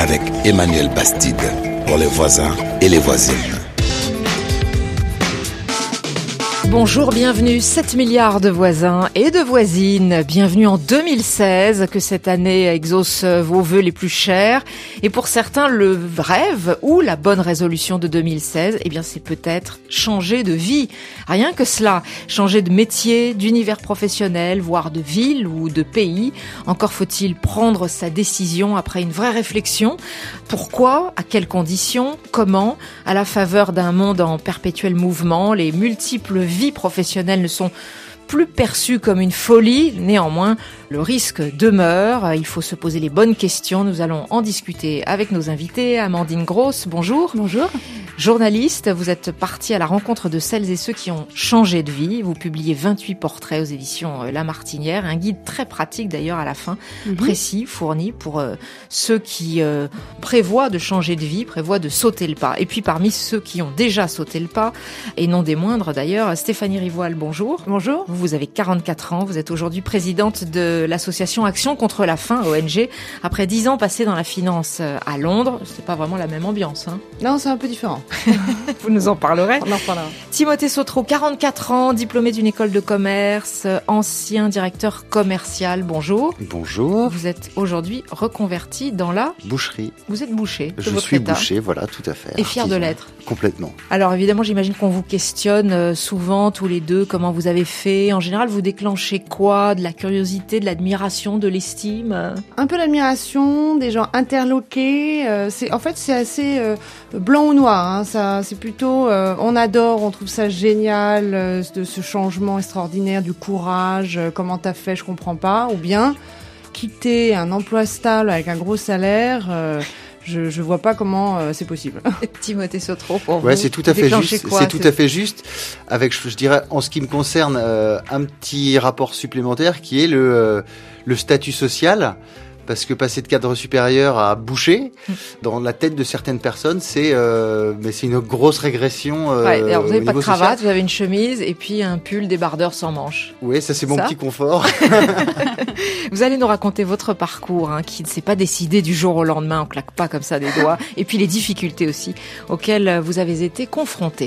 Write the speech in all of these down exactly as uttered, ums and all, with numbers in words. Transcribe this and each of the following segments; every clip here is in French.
avec Emmanuel Bastide pour les voisins et les voisines. Bonjour, bienvenue, sept milliards de voisins et de voisines. Bienvenue en deux mille seize, que cette année exauce vos vœux les plus chers. Et pour certains, le rêve ou la bonne résolution de deux mille seize, eh bien, c'est peut-être changer de vie. Rien que cela. Changer de métier, d'univers professionnel, voire de ville ou de pays. Encore faut-il prendre sa décision après une vraie réflexion. Pourquoi? À quelles conditions? Comment? À la faveur d'un monde en perpétuel mouvement, les multiples vies professionnelles ne sont plus perçues comme une folie. Néanmoins, le risque demeure. Il faut se poser les bonnes questions. Nous allons en discuter avec nos invités. Amandine Gross, bonjour. Bonjour. Journaliste, vous êtes partie à la rencontre de celles et ceux qui ont changé de vie. Vous publiez vingt-huit portraits aux éditions La Martinière, un guide très pratique d'ailleurs à la fin, mm-hmm. précis, fourni pour euh, ceux qui euh, prévoient de changer de vie, prévoient de sauter le pas. Et puis parmi ceux qui ont déjà sauté le pas, et non des moindres d'ailleurs, Stéphanie Rivoal, bonjour. Bonjour. Vous, vous avez quarante-quatre ans, vous êtes aujourd'hui présidente de l'association Action contre la faim, O N G. Après dix ans passés dans la finance à Londres, c'est pas vraiment la même ambiance, hein? Non, c'est un peu différent. Vous nous en parlerez. On en parlera. Timothée Sautreau, quarante-quatre ans, diplômé d'une école de commerce, ancien directeur commercial. Bonjour. Bonjour. Vous êtes aujourd'hui reconverti dans la boucherie. Vous êtes boucher. Je suis état. boucher, voilà, tout à fait. Et fier de l'être. Complètement. Alors évidemment, j'imagine qu'on vous questionne souvent tous les deux comment vous avez fait. En général, vous déclenchez quoi? De la curiosité, de l'admiration, de l'estime? Un peu l'admiration, des gens interloqués. Euh, c'est en fait c'est assez euh, blanc ou noir. Hein, ça, c'est plutôt euh, on adore, on trouve ça génial euh, de ce changement extraordinaire, du courage. Euh, comment t'as fait? Je comprends pas. Ou bien quitter un emploi stable avec un gros salaire. Euh, Je je vois pas comment euh, c'est possible. Timothée Sautreau, pour ouais, vous, c'est tout à fait juste. Quoi, c'est tout à fait juste. Avec, je, je dirais, en ce qui me concerne, euh, un petit rapport supplémentaire qui est le euh, le statut social. Parce que passer de cadre supérieur à boucher, dans la tête de certaines personnes, c'est euh, mais c'est une grosse régression. Euh, ouais, alors vous n'avez pas de cravate, social. Vous avez une chemise et puis un pull débardeur sans manches. Oui, ça c'est mon ça petit confort. Vous allez nous raconter votre parcours, hein, qui ne s'est pas décidé du jour au lendemain, on claque pas comme ça des doigts, et puis les difficultés aussi auxquelles vous avez été confrontés.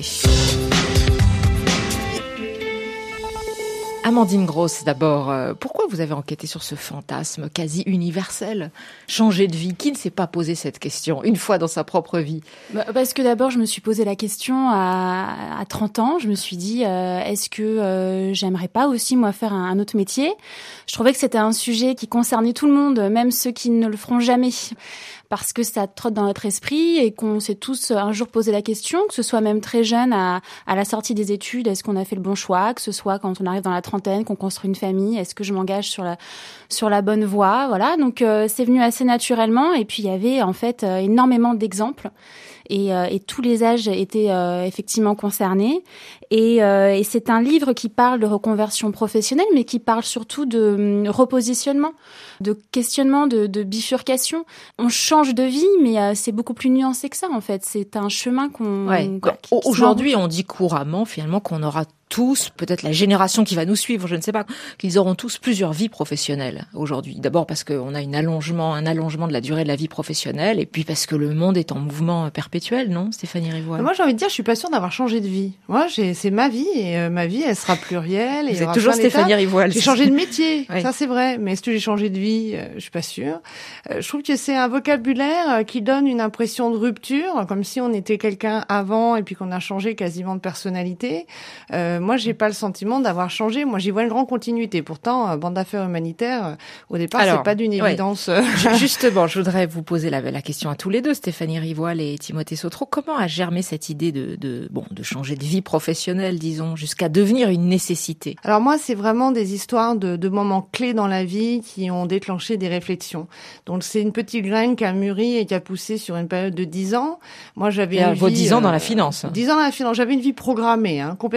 Amandine Gross, d'abord, euh, pourquoi vous avez enquêté sur ce fantasme quasi universel? Changer de vie, qui ne s'est pas posé cette question une fois dans sa propre vie? Bah, parce que d'abord, je me suis posé la question à, à trente ans. Je me suis dit, euh, est-ce que euh, j'aimerais pas aussi, moi, faire un, un autre métier? Je trouvais que c'était un sujet qui concernait tout le monde, même ceux qui ne le feront jamais. Parce que ça trotte dans notre esprit et qu'on s'est tous un jour posé la question, que ce soit même très jeune à, à la sortie des études, est-ce qu'on a fait le bon choix, que ce soit quand on arrive dans la trentaine, qu'on construit une famille, est-ce que je m'engage sur la sur la bonne voie, voilà. Donc euh, c'est venu assez naturellement et puis il y avait en fait euh, énormément d'exemples. Et, euh, et tous les âges étaient euh, effectivement concernés. Et, euh, et c'est un livre qui parle de reconversion professionnelle, mais qui parle surtout de euh, repositionnement, de questionnement, de, de bifurcation. On change de vie, mais euh, c'est beaucoup plus nuancé que ça, en fait. C'est un chemin qu'on... Ouais. Quoi, qui, qui Aujourd'hui, on dit couramment, finalement, qu'on aura tous, peut-être la génération qui va nous suivre, je ne sais pas, qu'ils auront tous plusieurs vies professionnelles aujourd'hui. D'abord parce qu'on a une allongement, un allongement de la durée de la vie professionnelle, et puis parce que le monde est en mouvement perpétuel, non, Stéphanie Rivoal? Moi, j'ai envie de dire, je suis pas sûre d'avoir changé de vie. Moi, j'ai, c'est ma vie, et euh, ma vie, elle sera plurielle. Et Vous êtes toujours Stéphanie Rivoal. J'ai changé de métier, oui. Ça c'est vrai, mais est-ce que j'ai changé de vie? euh, Je suis pas sûre. Euh, je trouve que c'est un vocabulaire euh, qui donne une impression de rupture, comme si on était quelqu'un avant et puis qu'on a changé quasiment de personnalité. Euh, moi, j'ai pas le sentiment d'avoir changé. Moi, j'y vois une grande continuité. Pourtant, euh, bande d'affaires humanitaires, euh, au départ, Alors, c'est pas d'une évidence. Ouais. Justement, je voudrais vous poser la, la question à tous les deux, Stéphanie Rivoal et Timothée Sautreau. Comment a germé cette idée de, de, bon, de changer de vie professionnelle, disons, jusqu'à devenir une nécessité? Alors moi, c'est vraiment des histoires de, de moments clés dans la vie qui ont déclenché des réflexions. Donc, c'est une petite graine qui a mûri et qui a poussé sur une période de dix ans. Moi, j'avais et une vos vie, dix ans euh, dans la finance. dix ans dans la finance. J'avais une vie programmée, hein, complètement programmée.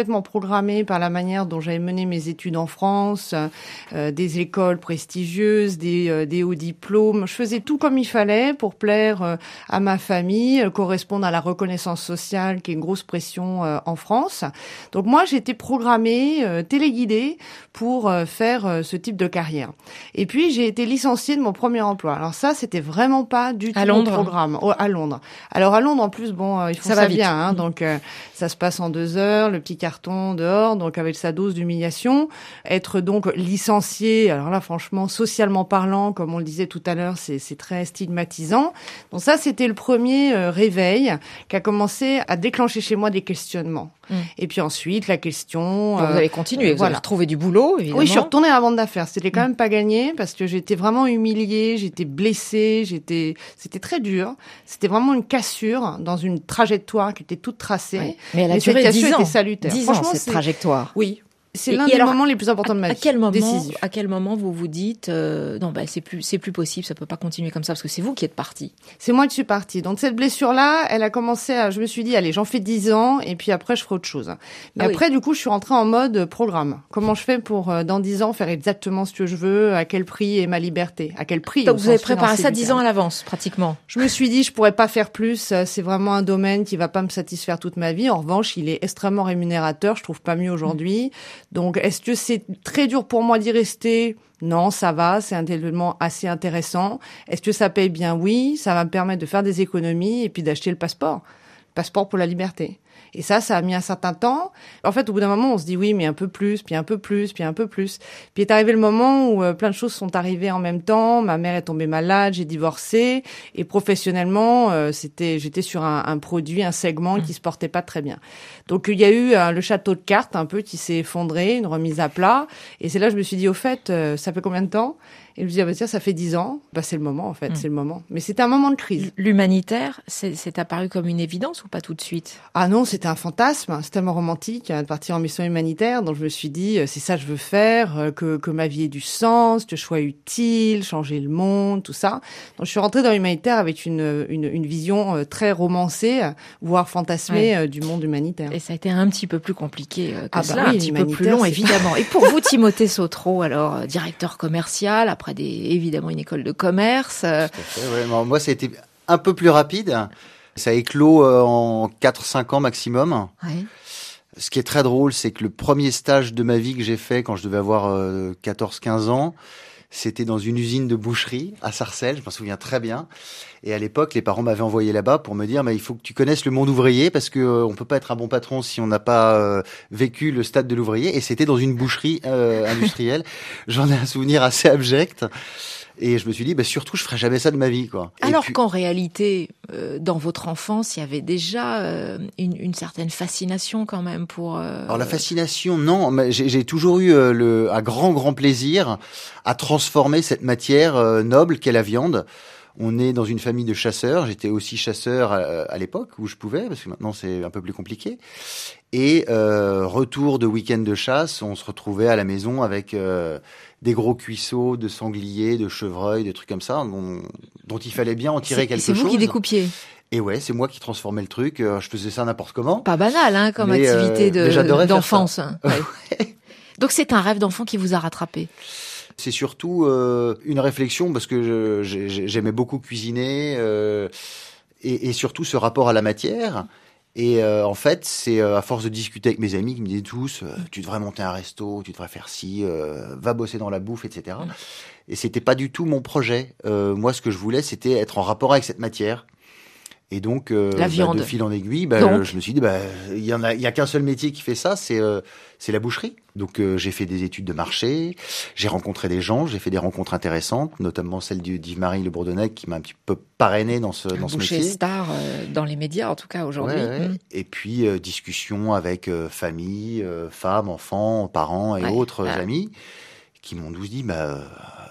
programmée par la manière dont j'avais mené mes études en France, euh, des écoles prestigieuses, des, euh, des hauts diplômes. Je faisais tout comme il fallait pour plaire euh, à ma famille, euh, correspondre à la reconnaissance sociale qui est une grosse pression euh, en France. Donc moi, j'étais programmée, euh, téléguidée pour euh, faire euh, ce type de carrière. Et puis, j'ai été licenciée de mon premier emploi. Alors ça, c'était vraiment pas du tout à mon Londres. programme. Oh, à Londres. Alors à Londres, en plus, bon, euh, ils font Ça ça, va vite. bien, hein, donc euh, ça se passe en deux heures, le petit carton dehors, donc avec sa dose d'humiliation. Être donc licencié, alors là, franchement, socialement parlant, comme on le disait tout à l'heure, c'est, c'est très stigmatisant. Donc ça, c'était le premier euh, réveil qui a commencé à déclencher chez moi des questionnements. Mmh. Et puis ensuite, la question... Donc, euh, vous avez continué, vous voilà. avez retrouvé du boulot, évidemment. Oui, je suis retournée à la vente d'affaires. C'était quand même pas gagné parce que j'étais vraiment humiliée, j'étais blessée, j'étais, c'était très dur. C'était vraiment une cassure dans une trajectoire qui était toute tracée. Oui. Mais elle a et duré cette dix cassure ans. était salutaire. dix ans, cette trajectoire. Oui. C'est et, l'un et des alors, moments les plus importants de ma à, vie. À quel moment, décisif. à quel moment vous vous dites euh, non, bah c'est plus, c'est plus possible, ça peut pas continuer comme ça parce que c'est vous qui êtes parti. C'est moi qui suis partie. Donc cette blessure-là, elle a commencé à, je me suis dit, allez, j'en fais dix ans et puis après je ferai autre chose. Mais ah après, oui. du coup, je suis rentrée en mode programme. Comment je fais pour euh, dans dix ans faire exactement ce que je veux, à quel prix est ma liberté, à quel prix. Donc vous avez préparé ça dix dix ans à l'avance, pratiquement. Je me suis dit, je pourrais pas faire plus. C'est vraiment un domaine qui va pas me satisfaire toute ma vie. En revanche, il est extrêmement rémunérateur. Je trouve pas mieux aujourd'hui. Mmh. Donc, est-ce que c'est très dur pour moi d'y rester? Non, ça va, c'est un élément assez intéressant. Est-ce que ça paye bien? Oui, ça va me permettre de faire des économies et puis d'acheter le passeport. Passeport pour la liberté. Et ça, ça a mis un certain temps. En fait, au bout d'un moment, on se dit oui, mais un peu plus, puis un peu plus, puis un peu plus. Puis est arrivé le moment où euh, plein de choses sont arrivées en même temps. Ma mère est tombée malade, j'ai divorcé. Et professionnellement, euh, c'était, j'étais sur un, un produit, un segment mmh. qui se portait pas très bien. Donc, il y a eu euh, le château de cartes un peu qui s'est effondré, une remise à plat. Et c'est là que je me suis dit, au fait, euh, ça fait combien de temps? Et je me dis, ah bah tiens, ça fait dix ans. Bah, c'est le moment, en fait, mmh. c'est le moment. Mais c'était un moment de crise. L'humanitaire, c'est, c'est apparu comme une évidence ou pas tout de suite? Ah non, c'était un fantasme. C'était tellement romantique hein, de partir en mission humanitaire. Donc, je me suis dit, c'est ça que je veux faire, que, que ma vie ait du sens, que je sois utile, changer le monde, tout ça. Donc, je suis rentrée dans l'humanitaire avec une, une, une vision très romancée, voire fantasmée ouais. du monde humanitaire. Et ça a été un petit peu plus compliqué que ah cela, bah oui, un petit peu plus long, évidemment. Et pour vous, Timothée Sautreau, alors, directeur commercial, après Des, évidemment une école de commerce. Tout à fait, ouais. Moi, ça a été un peu plus rapide. Ça a éclos en quatre cinq ans maximum. Ouais. Ce qui est très drôle, c'est que le premier stage de ma vie que j'ai fait quand je devais avoir quatorze quinze ans, c'était dans une usine de boucherie à Sarcelles, je m'en souviens très bien. Et à l'époque, les parents m'avaient envoyé là-bas pour me dire, mais il faut que tu connaisses le monde ouvrier parce que euh, on peut pas être un bon patron si on n'a pas euh, vécu le stade de l'ouvrier. Et c'était dans une boucherie euh, industrielle. J'en ai un souvenir assez abject. Et je me suis dit, bah, surtout, je ferai jamais ça de ma vie, quoi. Alors puis... qu'en réalité, euh, dans votre enfance, il y avait déjà euh, une, une certaine fascination quand même pour... Euh... Alors la fascination, non. Mais j'ai, j'ai toujours eu euh, le, un grand, grand plaisir à transformer cette matière euh, noble qu'est la viande. On est dans une famille de chasseurs. J'étais aussi chasseur à, à l'époque où je pouvais, parce que maintenant c'est un peu plus compliqué. Et euh, retour de week-end de chasse, on se retrouvait à la maison avec euh, des gros cuisseaux de sangliers, de chevreuils, des trucs comme ça, dont, dont il fallait bien en tirer c'est, quelque c'est chose. C'est vous qui découpiez. Et ouais, c'est moi qui transformais le truc. Je faisais ça n'importe comment. Pas banal, hein, comme mais activité euh, de, mais d'enfance. Ouais. Donc c'est un rêve d'enfant qui vous a rattrapé. C'est surtout euh, une réflexion parce que je, j'aimais beaucoup cuisiner euh, et, et surtout ce rapport à la matière. Et euh, en fait, c'est euh, à force de discuter avec mes amis qui me disaient tous euh, « tu devrais monter un resto, tu devrais faire ci, euh, va bosser dans la bouffe, et cetera » Et c'était pas du tout mon projet. Euh, moi, ce que je voulais, c'était être en rapport avec cette matière. Et donc, euh, la viande. Bah, de fil en aiguille, bah, donc. je me suis dit, bah, il y en a, il y a qu'un seul métier qui fait ça, c'est, euh, c'est la boucherie. Donc, euh, j'ai fait des études de marché, j'ai rencontré des gens, j'ai fait des rencontres intéressantes, notamment celle d'Yves-Marie Le Bourdonnais qui m'a un petit peu parrainé dans ce, un dans ce boucher métier. Star euh, dans les médias, en tout cas aujourd'hui. Ouais, ouais. Mmh. Et puis, euh, discussion avec euh, famille, euh, femmes, enfants, parents et ouais, autres ouais. amis qui m'ont tous dit, bah, euh,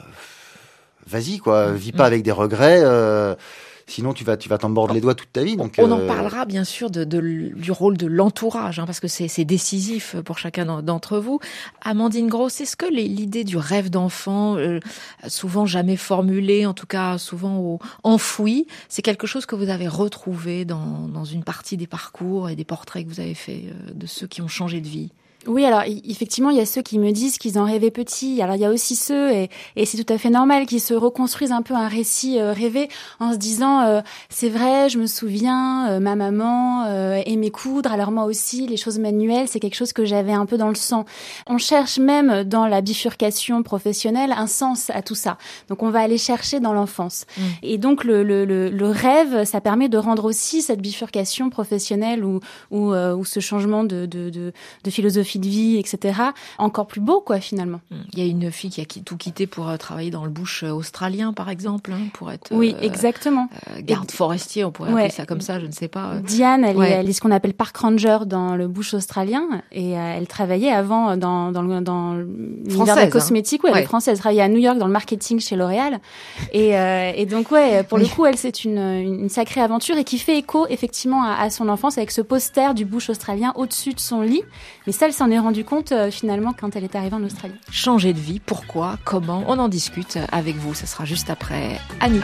vas-y, quoi, mmh. vis pas mmh. avec des regrets. Euh, Sinon, tu vas, tu vas t'en mordre les doigts toute ta vie. Donc, on en euh... parlera bien sûr de, de, du rôle de l'entourage, hein, parce que c'est, c'est décisif pour chacun d'entre vous. Amandine Gross, est-ce que les, l'idée du rêve d'enfant, euh, souvent jamais formulée, en tout cas souvent enfouie, c'est quelque chose que vous avez retrouvé dans, dans une partie des parcours et des portraits que vous avez faits euh, de ceux qui ont changé de vie? Oui, alors effectivement, il y a ceux qui me disent qu'ils en rêvaient petits. Alors il y a aussi ceux, et, et c'est tout à fait normal, qui se reconstruisent un peu un récit euh, rêvé en se disant euh, c'est vrai, je me souviens, euh, ma maman euh, aimait coudre, alors moi aussi, les choses manuelles, c'est quelque chose que j'avais un peu dans le sang. On cherche même dans la bifurcation professionnelle un sens à tout ça. Donc on va aller chercher dans l'enfance. Mmh. Et donc le, le, le, le rêve, ça permet de rendre aussi cette bifurcation professionnelle ou, ou, euh, ou ce changement de, de, de, de philosophie de vie, et cetera, encore plus beau, quoi, finalement. Il y a une fille qui a tout quitté pour euh, travailler dans le bush australien, par exemple, hein, pour être... Oui, euh, exactement. Euh, garde forestier, on pourrait ouais. appeler ça comme ça, je ne sais pas. Diane, elle, ouais. est, elle est ce qu'on appelle park ranger dans le bush australien, et euh, elle travaillait avant dans, dans, le, dans l'univers de la cosmétique. Hein. Ouais, ouais. Elle est française. Elle travaillait à New York dans le marketing chez L'Oréal. Et, euh, et donc, ouais, pour oui. le coup, elle, c'est une, une sacrée aventure et qui fait écho, effectivement, à, à son enfance avec ce poster du bush australien au-dessus de son lit. Mais ça, elle s'en est rendue compte euh, finalement quand elle est arrivée en Australie. Changer de vie, pourquoi, comment, on en discute avec vous. Ça sera juste après Annie.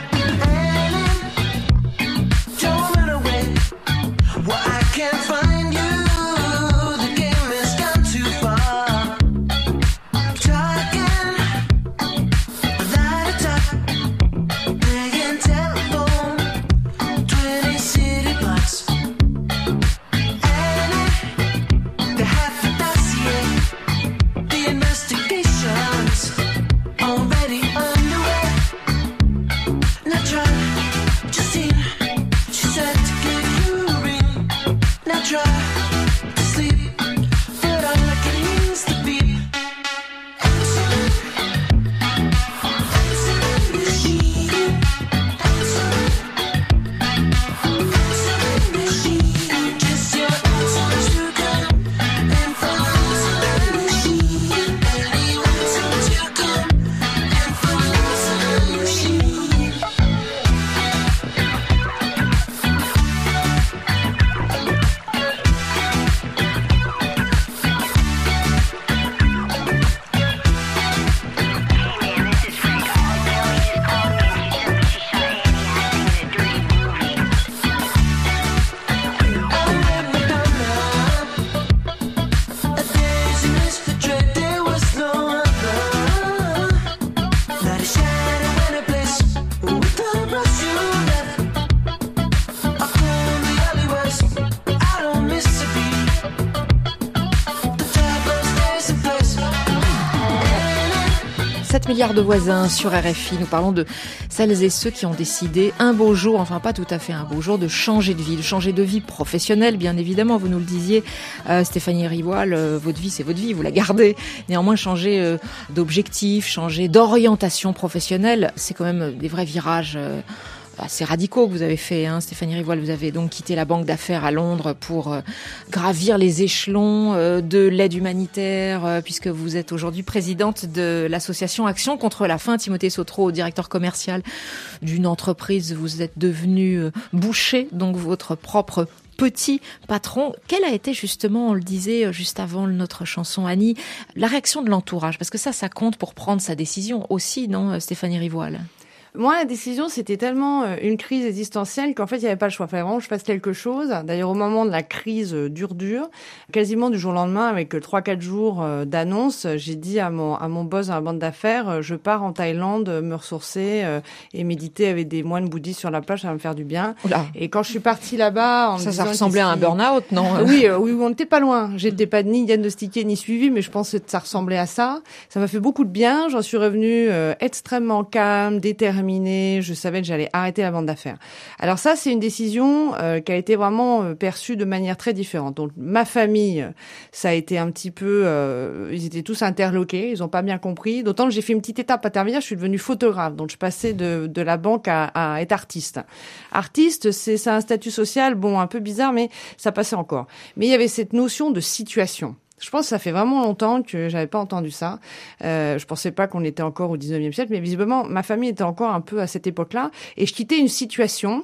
sept milliards de voisins sur R F I. Nous parlons de celles et ceux qui ont décidé un beau jour, enfin pas tout à fait un beau jour, de changer de vie, de changer de vie professionnelle, bien évidemment. Vous nous le disiez, euh, Stéphanie Rivoal, euh, votre vie, c'est votre vie, vous la gardez. Néanmoins, changer euh, d'objectif, changer d'orientation professionnelle, c'est quand même des vrais virages euh, assez radicaux que vous avez fait, hein, Stéphanie Rivoal. Vous avez donc quitté la banque d'affaires à Londres pour euh, gravir les échelons euh, de l'aide humanitaire, euh, puisque vous êtes aujourd'hui présidente de l'association Action contre la faim. Timothée Sautreau, directeur commercial d'une entreprise, vous êtes devenu euh, boucher, donc votre propre petit patron. Quelle a été justement, on le disait juste avant notre chanson Annie, la réaction de l'entourage? Parce que ça, ça compte pour prendre sa décision aussi, non, Stéphanie Rivoal? Moi, la décision, c'était tellement une crise existentielle qu'en fait, il n'y avait pas le choix. Il fallait vraiment que je fasse quelque chose. D'ailleurs, au moment de la crise dure dure, quasiment du jour au lendemain, avec trois quatre jours d'annonce, j'ai dit à mon à mon boss dans la bande d'affaires, je pars en Thaïlande me ressourcer et méditer avec des moines bouddhistes sur la plage, ça va me faire du bien. Oula. Et quand je suis partie là-bas, en ça, me ça ressemblait à un burn-out, non? Oui, oui, on n'était pas loin. J'étais pas ni diagnostiquée ni suivie, mais je pense que ça ressemblait à ça. Ça m'a fait beaucoup de bien. J'en suis revenue euh, extrêmement calme, déterminée. Je savais que j'allais arrêter la bande d'affaires. Alors ça, c'est une décision euh, qui a été vraiment euh, perçue de manière très différente. Donc ma famille, ça a été un petit peu, euh, ils étaient tous interloqués, ils ont pas bien compris. D'autant que j'ai fait une petite étape intermédiaire, je suis devenue photographe. Donc je passais de, de la banque à, à être artiste. Artiste, c'est, c'est un statut social, bon, un peu bizarre, mais ça passait encore. Mais il y avait cette notion de situation. Je pense que ça fait vraiment longtemps que j'avais pas entendu ça. Euh, je pensais pas qu'on était encore au dix-neuvième siècle, mais visiblement, ma famille était encore un peu à cette époque-là. Et je quittais une situation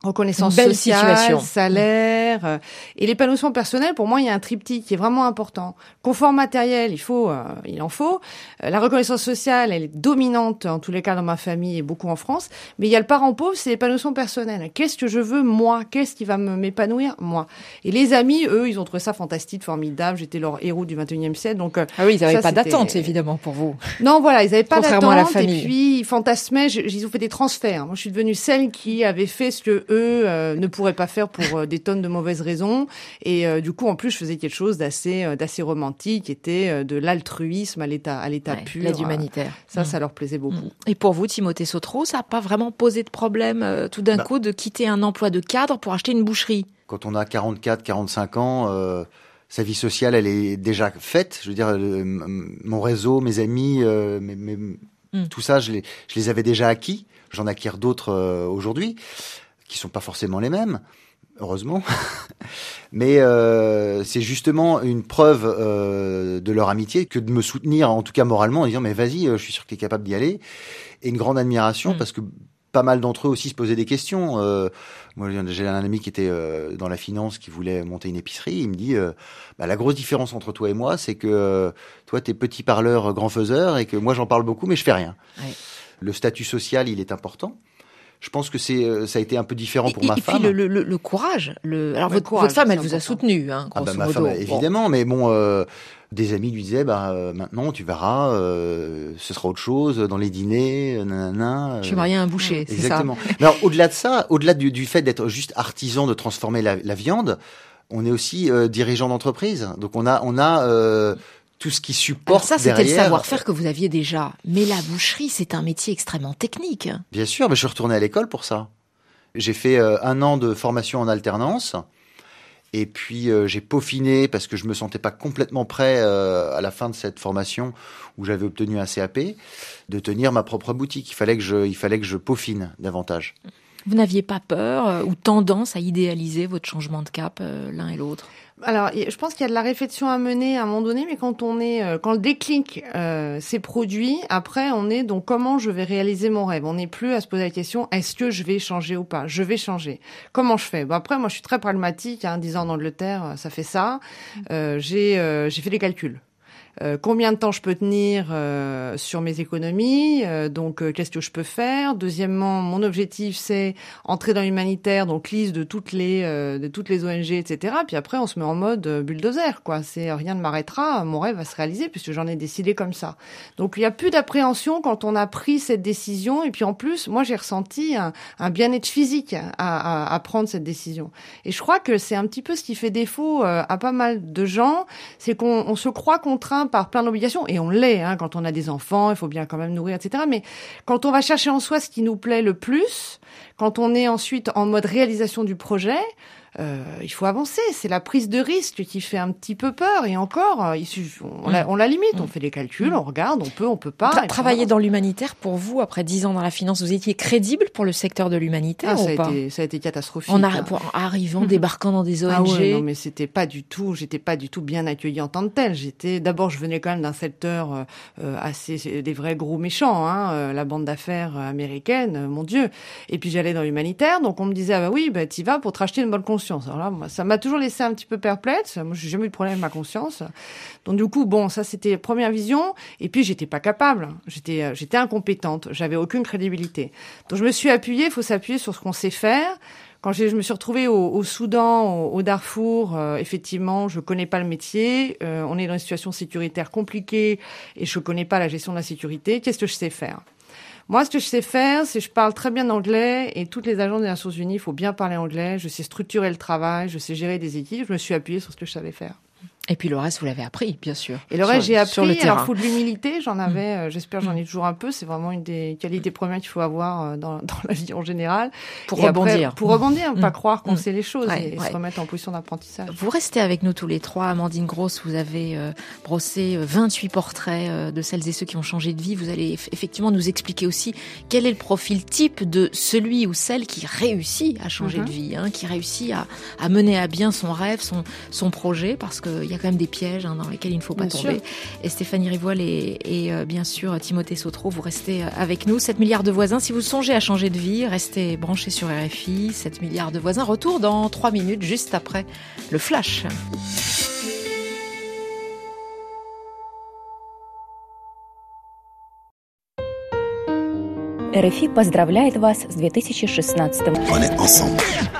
Reconnaissance Une belle sociale, situation. salaire euh, et l'épanouissement personnel. Pour moi, il y a un triptyque qui est vraiment important. Confort matériel, il faut, euh, il en faut. Euh, la reconnaissance sociale, elle est dominante en tous les cas dans ma famille et beaucoup en France. Mais il y a le parent pauvre, c'est l'épanouissement personnel. Qu'est-ce que je veux moi ? Qu'est-ce qui va me, m'épanouir moi ? Et les amis, eux, ils ont trouvé ça fantastique, formidable. J'étais leur héros du vingt et unième siècle. Donc euh, Ah oui, ils n'avaient ça, pas c'était... d'attente évidemment pour vous. Non, voilà, ils n'avaient pas Contrairement à la d'attente. famille. Et puis ils fantasmaient. je- Ils ont fait des transferts. Moi, je suis devenue celle qui avait fait ce que eux euh, ne pourraient pas faire pour euh, des tonnes de mauvaises raisons. Et euh, du coup, en plus, je faisais quelque chose d'assez euh, d'assez romantique, qui était euh, de l'altruisme à l'état à l'état Ouais, pur. l'aide Euh, humanitaire. Ça, Mmh. ça leur plaisait beaucoup. Mmh. Et pour vous, Timothée Sautreau, ça n'a pas vraiment posé de problème euh, tout d'un Bah. coup de quitter un emploi de cadre pour acheter une boucherie ? Quand on a quarante-quatre, quarante-cinq ans, euh, sa vie sociale, elle est déjà faite. Je veux dire, le- m- mon réseau, mes amis, euh, mes- mes- Mm. tout ça, je les, je les avais déjà acquis. J'en acquiers d'autres euh, aujourd'hui, qui sont pas forcément les mêmes, heureusement. Mais euh, c'est justement une preuve euh, de leur amitié que de me soutenir, en tout cas moralement, en disant mais vas-y, euh, je suis sûr que tu es capable d'y aller. Et une grande admiration Mm. parce que pas mal d'entre eux aussi se posaient des questions. Euh, moi, j'ai un ami qui était euh, dans la finance, qui voulait monter une épicerie. Il me dit, euh, bah, la grosse différence entre toi et moi, c'est que euh, toi, t'es petit parleur, euh, grand faiseur, et que moi, j'en parle beaucoup, mais je fais rien. Ouais. Le statut social, il est important. Je pense que c'est, euh, ça a été un peu différent pour et, ma et femme. puis le, le, le courage. Le... Alors Le votre, courage, votre femme, elle c'est vous a important. soutenu, hein, Ah grosso bah, ma modo. femme, Bon. évidemment, mais bon, euh, des amis lui disaient, bah euh, maintenant, tu verras, euh, ce sera autre chose dans les dîners, euh, nanana. Je euh, suis mariée à un boucher, c'est ça. Exactement. Mais alors, au-delà de ça, au-delà du, du fait d'être juste artisan de transformer la, la viande, on est aussi euh, dirigeant d'entreprise. Donc on a, on a euh, tout ce qui Alors supporte ça, c'était le derrière. savoir-faire que vous aviez déjà. Mais la boucherie, c'est un métier extrêmement technique. Bien sûr, mais je suis retourné à l'école pour ça. J'ai fait euh, un an de formation en alternance. Et puis euh, j'ai peaufiné parce que je me sentais pas complètement prêt euh, à la fin de cette formation où j'avais obtenu un C A P de tenir ma propre boutique. Il fallait que je, il fallait que je peaufine davantage. Vous n'aviez pas peur euh, ou tendance à idéaliser votre changement de cap euh, l'un et l'autre? Alors, je pense qu'il y a de la réflexion à mener à un moment donné, mais quand on est, euh, quand le déclic euh, s'est produit, après, on est donc comment je vais réaliser mon rêve. On n'est plus à se poser la question est-ce que je vais changer ou pas. Je vais changer. Comment je fais? Bon, après, moi, je suis très pragmatique. Hein, dix ans en Angleterre, ça fait ça. Euh, j'ai, euh, j'ai fait des calculs. Euh, combien de temps je peux tenir euh, sur mes économies, euh, donc euh, qu'est-ce que je peux faire. Deuxièmement, mon objectif c'est entrer dans l'humanitaire, donc liste de toutes les euh, de toutes les O N G, et cetera. Puis après on se met en mode euh, bulldozer, quoi. C'est rien ne m'arrêtera, mon rêve va se réaliser puisque j'en ai décidé comme ça. Donc il y a plus d'appréhension quand on a pris cette décision. Et puis en plus, moi j'ai ressenti un, un bien-être physique à, à, à prendre cette décision. Et je crois que c'est un petit peu ce qui fait défaut euh, à pas mal de gens, c'est qu'on on se croit contraint par plein d'obligations, et on l'est, hein, quand on a des enfants, il faut bien quand même nourrir, et cetera. Mais quand on va chercher en soi ce qui nous plaît le plus, quand on est ensuite en mode réalisation du projet, euh, il faut avancer. C'est la prise de risque qui fait un petit peu peur, et encore, il suffit, on, mmh. la, on la limite, mmh. on fait des calculs, on regarde, on peut, on peut pas. Tra- et travailler puis, dans l'humanitaire, pour vous, après dix ans dans la finance, vous étiez crédible pour le secteur de l'humanitaire ah, ça, ou a pas été, ça a été catastrophique. En, hein. arri- pour- en arrivant, débarquant dans des O N G. Ah ouais, non, mais c'était pas du tout, j'étais pas du tout bien accueillie en tant que telle. J'étais, d'abord, je venais quand même d'un secteur euh, euh, assez, des vrais gros méchants, hein, euh, la bande d'affaires américaine, euh, mon Dieu. Et puis j'allais dans l'humanitaire, donc on me disait, ah bah oui, bah t'y vas pour te racheter une bonne conscience. Alors là, moi, ça m'a toujours laissé un petit peu perplexe. Moi, j'ai jamais eu de problème avec ma conscience. Donc du coup, bon, ça c'était première vision. Et puis j'étais pas capable, j'étais, euh, j'étais incompétente, j'avais aucune crédibilité. Donc je me suis appuyée, il faut s'appuyer sur ce qu'on sait faire. Quand je me suis retrouvée au, au Soudan, au, au Darfour, euh, effectivement, je connais pas le métier. Euh, on est dans une situation sécuritaire compliquée et je connais pas la gestion de la sécurité. Qu'est-ce que je sais faire? Moi, ce que je sais faire, c'est que je parle très bien anglais, et toutes les agences des Nations Unies, il faut bien parler anglais. Je sais structurer le travail, je sais gérer des équipes. Je me suis appuyée sur ce que je savais faire. Et puis le reste, vous l'avez appris, bien sûr. Et le reste, sur, j'ai appris. sur le terrain. Alors, faut de l'humilité, j'en avais, euh, j'espère, j'en ai Mm. toujours un peu. C'est vraiment une des qualités premières qu'il faut avoir euh, dans, dans la vie en général. Pour Et après, rebondir. pour rebondir, Mm. pas croire qu'on Mm. sait les choses, Ouais, et ouais. se remettre en position d'apprentissage. Vous restez avec nous tous les trois. Amandine Gross, vous avez euh, brossé euh, vingt-huit portraits euh, de celles et ceux qui ont changé de vie. Vous allez eff- effectivement nous expliquer aussi quel est le profil type de celui ou celle qui réussit à changer Mhm. de vie, hein, qui réussit à, à mener à bien son rêve, son, son projet, parce qu'il y a quand même des pièges hein, dans lesquels il ne faut pas bien tomber. Sûr. Et Stéphanie Rivoal et, et euh, bien sûr Timothée Sotro, vous restez avec nous. sept milliards de voisins. Si vous songez à changer de vie, restez branchés sur R F I. sept milliards de voisins. Retour dans trois minutes, juste après le flash. эр эф и поздравляет вас с две тысячи шестнадцатым. On est ensemble.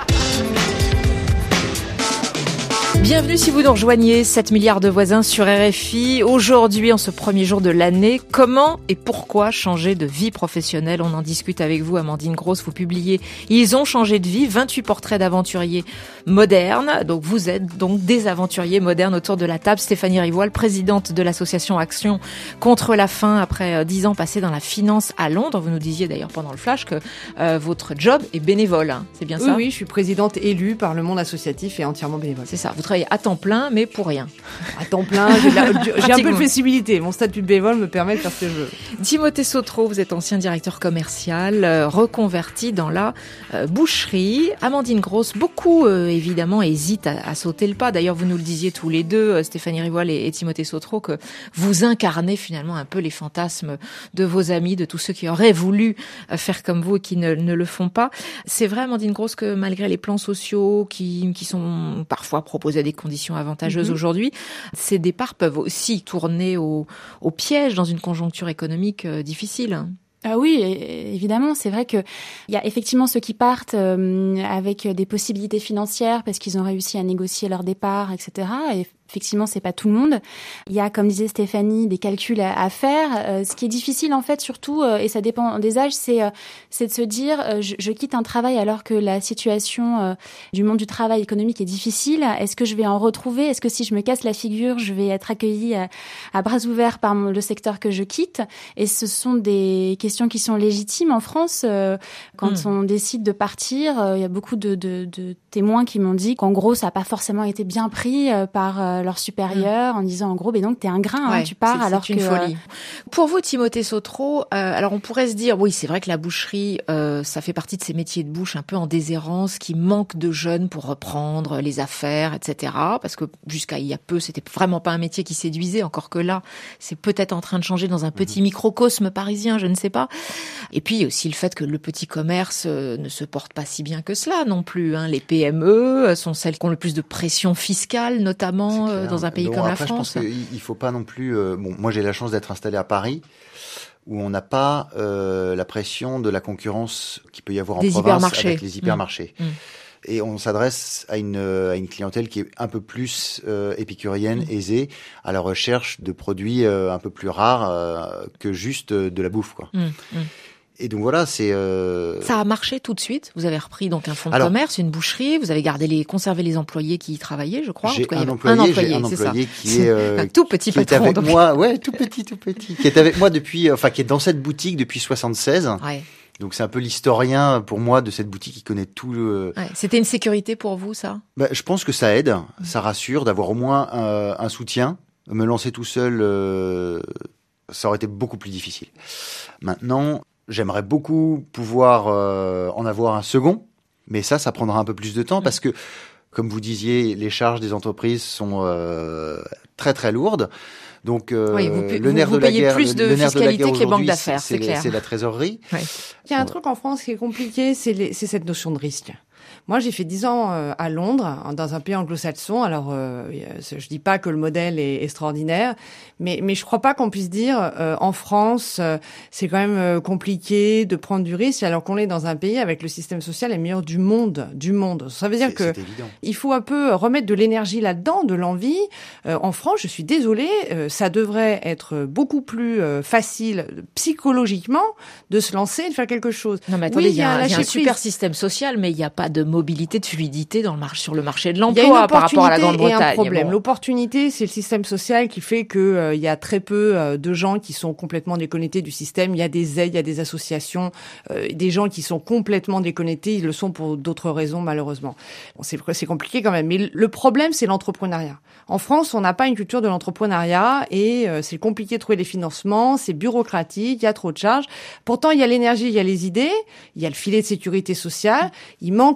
Bienvenue si vous nous rejoignez, sept milliards de voisins sur R F I. Aujourd'hui, en ce premier jour de l'année, comment et pourquoi changer de vie professionnelle? On en discute avec vous, Amandine Gross. Vous publiez « Ils ont changé de vie », vingt-huit portraits d'aventuriers modernes. Donc vous êtes donc des aventuriers modernes autour de la table. Stéphanie Rivoal, présidente de l'association Action contre la faim, après dix ans passés dans la finance à Londres. Vous nous disiez d'ailleurs pendant le flash que euh, votre job est bénévole. Hein. C'est bien ça? Oui, oui, je suis présidente élue par le monde associatif et entièrement bénévole. C'est ça, vous travaillez à temps plein, mais pour rien. À temps plein, j'ai, la, j'ai un peu de flexibilité. Mon statut de bénévole me permet de faire ce que je veux. Timothée Sotro, vous êtes ancien directeur commercial, euh, reconverti dans la euh, boucherie. Amandine Gross, beaucoup euh, évidemment hésitent à, à sauter le pas. D'ailleurs, vous nous le disiez tous les deux, euh, Stéphanie Rivoal et, et Timothée Sotro, que vous incarnez finalement un peu les fantasmes de vos amis, de tous ceux qui auraient voulu euh, faire comme vous et qui ne, ne le font pas. C'est vrai, Amandine Gross, que malgré les plans sociaux qui, qui sont parfois proposés à des conditions avantageuses mmh. aujourd'hui, ces départs peuvent aussi tourner au, au piège dans une conjoncture économique euh, difficile. Ah oui, évidemment, c'est vrai que il y a effectivement ceux qui partent euh, avec des possibilités financières parce qu'ils ont réussi à négocier leur départ, et cetera. Et effectivement, c'est pas tout le monde. Il y a, comme disait Stéphanie, des calculs à, à faire. Euh, ce qui est difficile, en fait, surtout, euh, et ça dépend des âges, c'est, euh, c'est de se dire, euh, je, je quitte un travail alors que la situation euh, du monde du travail économique est difficile. Est-ce que je vais en retrouver? Est-ce que si je me casse la figure, je vais être accueillie à, à bras ouverts par mon, le secteur que je quitte? Et ce sont des questions qui sont légitimes en France. Euh, quand mmh. on décide de partir, euh, il y a beaucoup de, de, de témoins qui m'ont dit qu'en gros, ça n'a pas forcément été bien pris euh, par euh, leur supérieur mmh. en disant en gros, ben donc t'es un grain, ouais, hein, tu pars c'est, alors c'est que... une folie. Euh... Pour vous, Timothée Sotro, euh, alors on pourrait se dire, oui, c'est vrai que la boucherie, euh, ça fait partie de ces métiers de bouche un peu en déshérence, qui manquent de jeunes pour reprendre les affaires, et cetera. Parce que jusqu'à il y a peu, c'était vraiment pas un métier qui séduisait, encore que là, c'est peut-être en train de changer dans un petit mmh. microcosme parisien, je ne sais pas. Et puis, il y a aussi le fait que le petit commerce euh, ne se porte pas si bien que cela non plus. Hein. Les P M E sont celles qui ont le plus de pression fiscale, notamment euh, dans un pays bon, comme après, la France. Je pense qu'il faut pas non plus... Euh, bon, moi, j'ai la chance d'être installé à Paris, où on n'a pas euh, la pression de la concurrence qu'il peut y avoir en Des province avec les hypermarchés. Mmh. Mmh. Et on s'adresse à une, à une clientèle qui est un peu plus euh, épicurienne, mmh. aisée, à la recherche de produits euh, un peu plus rares euh, que juste de la bouffe, quoi. Mmh. Mmh. Et donc voilà, c'est... Euh... Ça a marché tout de suite. Vous avez repris donc un fonds de Alors, commerce, une boucherie. Vous avez gardé les, conservé les employés qui y travaillaient, je crois. J'ai en tout cas, un, il y avait employé, un employé, j'ai un c'est employé ça. qui est euh, un tout petit qui patron. est avec donc. moi, ouais, tout petit, tout petit, qui est avec moi depuis, enfin, qui est dans cette boutique depuis soixante-seize. Ouais. Donc c'est un peu l'historien pour moi de cette boutique qui connaît tout le. Ouais. C'était une sécurité pour vous, ça? Bah, je pense que ça aide, ça rassure d'avoir au moins euh, un soutien. Me lancer tout seul, euh, ça aurait été beaucoup plus difficile. Maintenant. J'aimerais beaucoup pouvoir euh, en avoir un second, mais ça, ça prendra un peu plus de temps parce que, comme vous disiez, les charges des entreprises sont euh, très très lourdes. Donc, euh, oui, vous, le nerf vous, vous de la payez guerre, plus de le nerf fiscalité de la guerre que les banques aujourd'hui, d'affaires, c'est, c'est, c'est clair. C'est la trésorerie. Ouais. Il y a un truc en France qui est compliqué, c'est, les, c'est cette notion de risque. Moi, j'ai fait dix ans euh, à Londres, dans un pays anglo-saxon. Alors, euh, je dis pas que le modèle est extraordinaire, mais mais je crois pas qu'on puisse dire euh, en France, euh, c'est quand même euh, compliqué de prendre du risque, alors qu'on est dans un pays avec le système social le meilleur du monde, du monde. Ça veut dire c'est, que c'est évident. Il faut un peu remettre de l'énergie là-dedans, de l'envie. Euh, en France, je suis désolée, euh, ça devrait être beaucoup plus euh, facile psychologiquement de se lancer et de faire quelque chose. Non, mais attendez, oui, il y a, un, y a un super prise. système social, mais il n'y a pas de mobilité, de fluidité dans le marché, sur le marché de l'emploi par rapport à la Grande-Bretagne. Il y a un problème. Bon. L'opportunité, c'est le système social qui fait que euh, il y a très peu euh, de gens qui sont complètement déconnectés du système. Il y a des aides, il y a des associations, euh, des gens qui sont complètement déconnectés. Ils le sont pour d'autres raisons, malheureusement. Bon, c'est, c'est compliqué quand même. Mais le problème, c'est l'entrepreneuriat. En France, on n'a pas une culture de l'entrepreneuriat et euh, c'est compliqué de trouver les financements. C'est bureaucratique, il y a trop de charges. Pourtant, il y a l'énergie, il y a les idées, il y a le filet de sécurité sociale. Il manque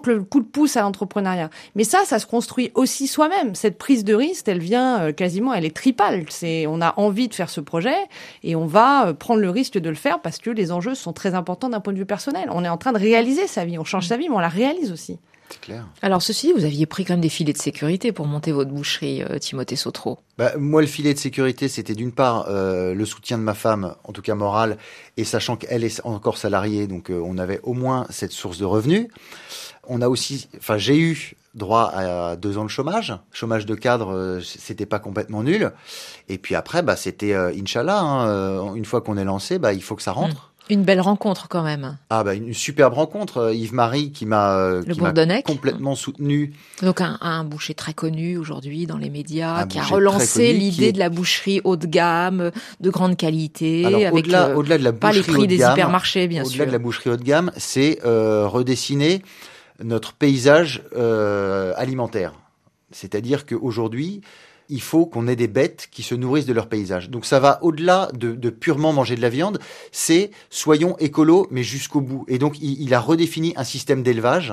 donc le coup de pouce à l'entrepreneuriat. Mais ça, ça se construit aussi soi-même. Cette prise de risque, elle vient euh, quasiment, elle est tripale. C'est, on a envie de faire ce projet et on va euh, prendre le risque de le faire parce que les enjeux sont très importants d'un point de vue personnel. On est en train de réaliser sa vie, on change sa vie, mais on la réalise aussi. C'est clair. Alors ceci, vous aviez pris quand même des filets de sécurité pour monter votre boucherie, euh, Timothée Sautreau. Bah, moi, le filet de sécurité, c'était d'une part euh, le soutien de ma femme, en tout cas moral, et sachant qu'elle est encore salariée, donc euh, on avait au moins cette source de revenus. On a aussi, enfin, j'ai eu droit à deux ans de chômage, chômage de cadre, euh, c'était pas complètement nul. Et puis après, bah, c'était euh, Inch'Allah. Hein, euh, une fois qu'on est lancé, bah, il faut que ça rentre. Mmh. Une belle rencontre quand même. Ah bah une superbe rencontre, Yves-Marie qui m'a, euh, qui m'a complètement soutenu. Donc un, un boucher très connu aujourd'hui dans les médias, un qui a relancé connu, l'idée est... de la boucherie haut de gamme, de grande qualité, Alors, avec au-delà, euh, au-delà de la pas les prix haut de des gamme, hypermarchés bien au-delà sûr. Au-delà de la boucherie haut de gamme, c'est euh, redessiner notre paysage euh, alimentaire. C'est-à-dire qu'aujourd'hui, il faut qu'on ait des bêtes qui se nourrissent de leur paysage. Donc ça va au-delà de, de purement manger de la viande, c'est soyons écolos, mais jusqu'au bout. Et donc il, il a redéfini un système d'élevage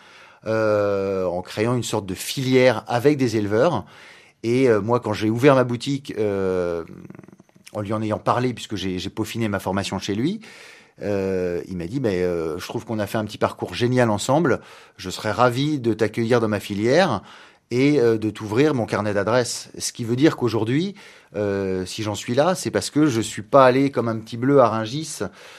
euh, en créant une sorte de filière avec des éleveurs. Et euh, moi, quand j'ai ouvert ma boutique, euh, en lui en ayant parlé, puisque j'ai, j'ai peaufiné ma formation chez lui, Euh, il m'a dit, mais euh, je trouve qu'on a fait un petit parcours génial ensemble. Je serais ravi de t'accueillir dans ma filière et euh, de t'ouvrir mon carnet d'adresses. Ce qui veut dire qu'aujourd'hui, euh, si j'en suis là, c'est parce que je suis pas allé comme un petit bleu à Rungis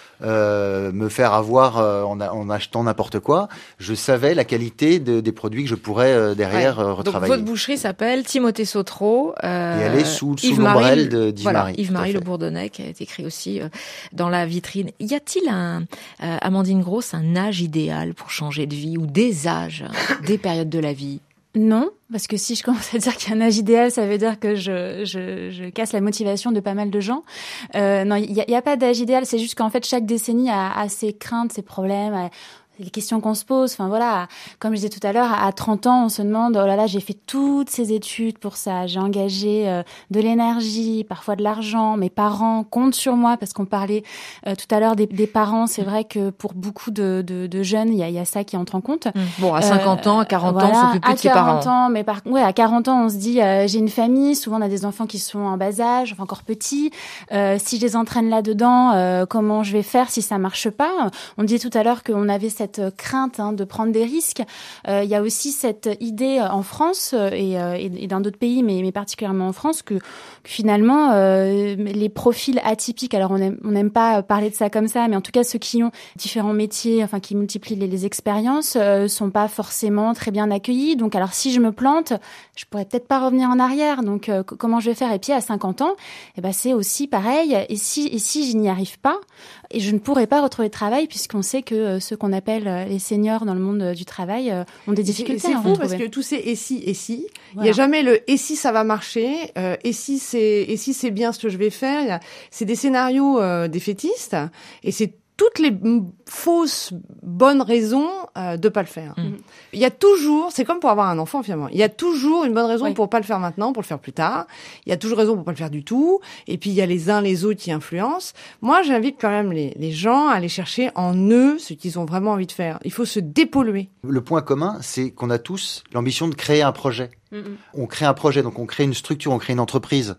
euh, me faire avoir euh, en, a, en achetant n'importe quoi. Je savais la qualité de, des produits que je pourrais euh, derrière ouais. euh, retravailler. Donc votre boucherie s'appelle Timothée Sautreau. Euh, et elle est sous, sous l'ombrelle de d'Yves-Marie. Voilà, Yves-Marie Le Bourdonnais, qui a été écrit aussi euh, dans la vitrine. Y a-t-il un, euh, Amandine Gross, un âge idéal pour changer de vie ou des âges, des périodes de la vie? Non, parce que si je commence à dire qu'il y a un âge idéal, ça veut dire que je, je, je casse la motivation de pas mal de gens. Euh, non, il y a, y a pas d'âge idéal, c'est juste qu'en fait, chaque décennie a, a ses craintes, ses problèmes, a, les questions qu'on se pose. Enfin voilà, comme je disais tout à l'heure, à trente ans, on se demande, oh là là, j'ai fait toutes ces études pour ça, j'ai engagé euh, de l'énergie, parfois de l'argent, mes parents comptent sur moi, parce qu'on parlait euh, tout à l'heure des, des parents. C'est vrai que pour beaucoup de, de, de jeunes, il y a, y a ça qui entre en compte. Mmh. Bon, à cinquante ans, à quarante voilà, ans, on s'occupe plus de ses parents. À quarante ans, mais par, ouais, à quarante ans, on se dit, euh, j'ai une famille, souvent on a des enfants qui sont en bas âge, enfin encore petits. Euh, si je les entraîne là-dedans, euh, comment je vais faire si ça marche pas? On disait tout à l'heure qu'on avait cette cette crainte hein, de prendre des risques. Euh, il y a aussi cette idée en France et, euh, et, et dans d'autres pays, mais, mais particulièrement en France, que, que finalement euh, les profils atypiques, alors on aime, on n'aime pas parler de ça comme ça, mais en tout cas ceux qui ont différents métiers, enfin qui multiplient les, les expériences, euh, sont pas forcément très bien accueillis. Donc alors si je me plante, je pourrais peut-être pas revenir en arrière. Donc euh, comment je vais faire? Et puis à cinquante ans, eh ben c'est aussi pareil. Et si et si je n'y arrive pas, et je ne pourrai pas retrouver de travail, puisqu'on sait que euh, ceux qu'on appelle les seniors dans le monde euh, du travail euh, ont des difficultés. C'est à fou parce retrouver. que tous ces et si et si, il voilà. y a jamais le et si ça va marcher, euh, et si c'est et si c'est bien ce que je vais faire. Il y a, c'est des scénarios euh, défaitistes et c'est toutes les m- fausses bonnes raisons euh, de pas le faire. Mmh. Il y a toujours, c'est comme pour avoir un enfant finalement. Il y a toujours une bonne raison oui. pour pas le faire maintenant, pour le faire plus tard. Il y a toujours raison pour pas le faire du tout. Et puis il y a les uns les autres qui influencent. Moi, j'invite quand même les, les gens à aller chercher en eux ce qu'ils ont vraiment envie de faire. Il faut se dépolluer. Le point commun, c'est qu'on a tous l'ambition de créer un projet. Mmh. On crée un projet, donc on crée une structure, on crée une entreprise,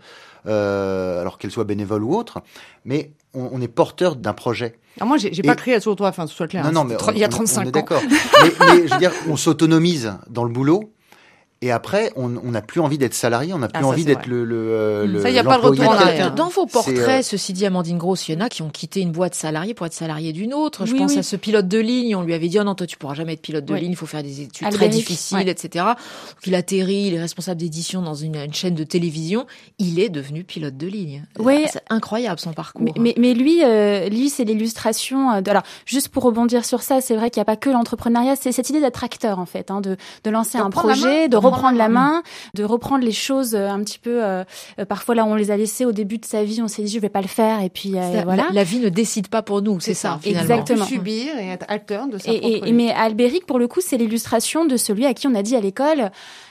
euh, alors qu'elle soit bénévole ou autre, mais on, on est porteur d'un projet. Alors moi, j'ai, j'ai et... pas créé sur toi, enfin, ce soit clair. Non, hein, non, mais il y a trente-cinq on, on est ans. d'accord. mais, mais je veux dire, on s'autonomise dans le boulot. Et après, on n'a plus envie d'être salarié, on n'a plus ah, ça, envie d'être vrai. le, le, le ça, y a pas de retour en arrière. Dans vos portraits, euh... ceci dit, Amandine Gross, il y en a qui ont quitté une boîte salariée pour être salarié d'une autre. Je oui, pense oui. à ce pilote de ligne. On lui avait dit, oh non, toi, tu pourras jamais être pilote de oui. ligne, il faut faire des études Albéric, très difficiles, ouais. et cetera. Donc, il atterrit, il est responsable d'édition dans une, une chaîne de télévision. Il est devenu pilote de ligne. Oui. C'est incroyable, son parcours. Mais, mais, mais lui, euh, lui, c'est l'illustration de, alors, juste pour rebondir sur ça, c'est vrai qu'il n'y a pas que l'entrepreneuriat, c'est cette idée d'être acteur, en fait, hein, de, de lancer de un projet, de reprendre la main, de reprendre les choses un petit peu euh, parfois là on les a laissées au début de sa vie, on s'est dit je vais pas le faire et puis euh, ça, voilà. La, la vie ne décide pas pour nous, c'est, c'est ça, ça finalement. Exactement. Subir et être acteur de sa et, propre et, vie. Mais Albéric pour le coup c'est l'illustration de celui à qui on a dit à l'école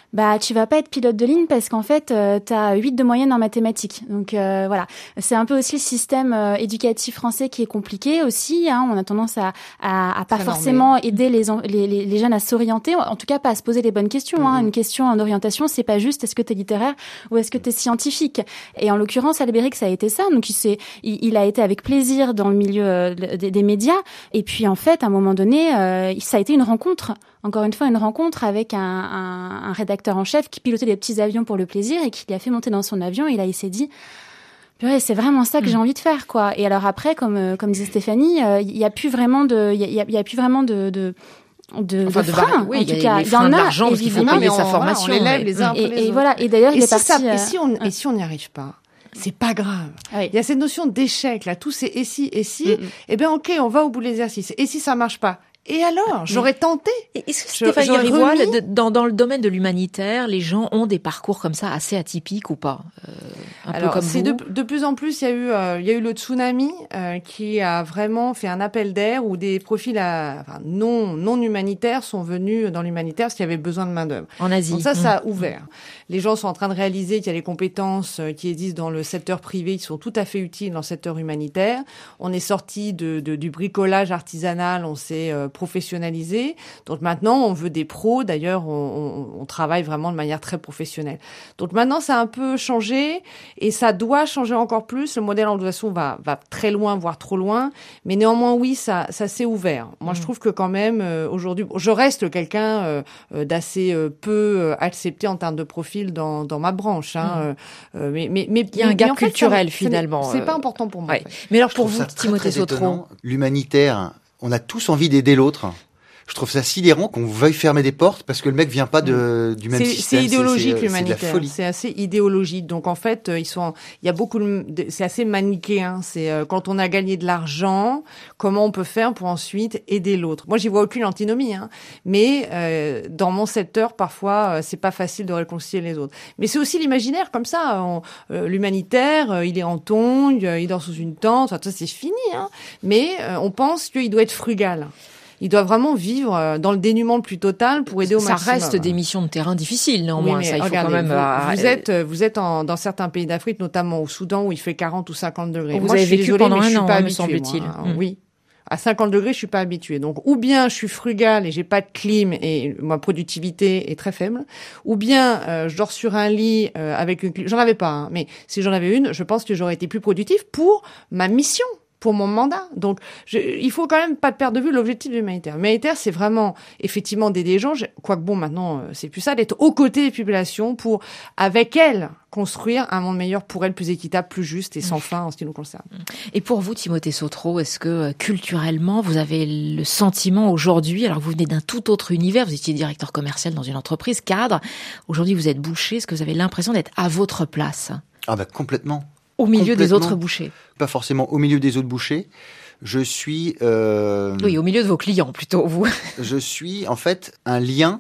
Bah, tu vas pas être pilote de ligne parce qu'en fait, euh, tu as huit de moyenne en mathématiques. Donc euh, voilà, c'est un peu aussi le système euh, éducatif français qui est compliqué aussi. Hein. On a tendance à à, à pas Très forcément normé. aider les, les les les jeunes à s'orienter, en tout cas pas à se poser les bonnes questions. Mm-hmm. Hein. Une question en orientation, c'est pas juste est-ce que tu es littéraire ou est-ce que tu es scientifique. Et en l'occurrence, Albéric, ça a été ça. Donc il s'est il, il a été avec plaisir dans le milieu euh, des, des médias. Et puis en fait, à un moment donné, euh, ça a été une rencontre. Encore une fois, une rencontre avec un, un, un rédacteur en chef qui pilotait des petits avions pour le plaisir et qui l'a fait monter dans son avion. Et là, il s'est dit, purée, c'est vraiment ça que mmh. j'ai envie de faire, quoi. Et alors après, comme comme disait Stéphanie, il euh, y a plus vraiment de, il y a, y a plus vraiment de, de de, enfin, de freins. De, oui, en il tout y a cas, il y en a l'argent parce qu'il faut payer sa formation. On l'élève les uns après les autres. Et voilà. Et d'ailleurs, il est parti. Et si on et si on n'y arrive pas, c'est pas grave. Oui. Il y a cette notion d'échec là, tout c'est et si et si. Mm-hmm. Eh ben ok, on va au bout de l'exercice. Et si ça marche pas? Et alors, j'aurais tenté. Est-ce que Stéphanie Rivoal, dans, dans le domaine de l'humanitaire, les gens ont des parcours comme ça assez atypiques ou pas euh, un Alors, peu comme c'est vous de, de plus en plus, il y a eu, euh, il y a eu le tsunami euh, qui a vraiment fait un appel d'air où des profils à, enfin, non non humanitaires sont venus dans l'humanitaire parce qu'il y avait besoin de main d'œuvre. En Asie. Donc ça, mmh. ça a ouvert. Les gens sont en train de réaliser qu'il y a des compétences qui existent dans le secteur privé qui sont tout à fait utiles dans le secteur humanitaire. On est sorti de, de du bricolage artisanal, on s'est euh, professionnalisé. Donc maintenant, on veut des pros. D'ailleurs, on, on, on travaille vraiment de manière très professionnelle. Donc maintenant, ça a un peu changé et ça doit changer encore plus. Le modèle anglo-saxon va, va très loin, voire trop loin. Mais néanmoins, oui, ça, ça s'est ouvert. Moi, mmh. je trouve que quand même, euh, aujourd'hui, je reste quelqu'un euh, d'assez euh, peu euh, accepté en termes de profil dans, dans ma branche. Hein, mmh. euh, mais, mais, mais il y a un gap culturel, fait, ça, finalement. C'est euh... pas important pour moi. Ouais. En fait. Mais alors pour vous, Timothée Sautreau, l'humanitaire, on a tous envie d'aider l'autre. Je trouve ça sidérant qu'on veuille fermer des portes parce que le mec vient pas de, du même c'est, système. C'est idéologique, c'est, c'est, l'humanitaire. C'est, de la folie. C'est assez idéologique. Donc, en fait, ils sont, il y a beaucoup de, c'est assez manichéen. C'est, euh, quand on a gagné de l'argent, comment on peut faire pour ensuite aider l'autre? Moi, j'y vois aucune antinomie, hein. Mais, euh, dans mon secteur, parfois, euh, c'est pas facile de réconcilier les autres. Mais c'est aussi l'imaginaire, comme ça. On, euh, l'humanitaire, euh, il est en tongs, euh, il dort sous une tente. Enfin, ça, c'est fini, hein. Mais, euh, on pense qu'il doit être frugal. Il doit vraiment vivre dans le dénuement le plus total pour aider au ça maximum. Ça reste des missions de terrain difficiles, néanmoins. Oui, mais ça, il faut regardez, quand même. Vous, à... vous êtes, vous êtes en, dans certains pays d'Afrique, notamment au Soudan, où il fait quarante ou cinquante degrés. Vous moi, avez je suis vécu désolée, pendant mais je un suis an, pas me habituée, semble-t-il. Moi, mmh. Oui. À cinquante degrés, je suis pas habituée. Donc, ou bien je suis frugale et j'ai pas de clim et ma productivité est très faible, ou bien euh, je dors sur un lit euh, avec une clim. J'en avais pas, hein, mais si j'en avais une, je pense que j'aurais été plus productive pour ma mission, pour mon mandat. Donc, je, il faut quand même pas perdre de vue l'objectif de l'humanitaire. L'humanitaire, c'est vraiment, effectivement, d'aider les gens. Quoique bon, maintenant, c'est plus ça, d'être aux côtés des populations pour, avec elles, construire un monde meilleur pour elles, plus équitable, plus juste et sans fin en ce qui nous concerne. Et pour vous, Timothée Sautreau, est-ce que culturellement, vous avez le sentiment aujourd'hui, alors que vous venez d'un tout autre univers, vous étiez directeur commercial dans une entreprise, cadre, aujourd'hui vous êtes boucher, est-ce que vous avez l'impression d'être à votre place? Ah bah complètement. Au milieu des autres bouchers. Pas forcément au milieu des autres bouchers. Je suis... Euh... Oui, au milieu de vos clients plutôt, vous. Je suis en fait un lien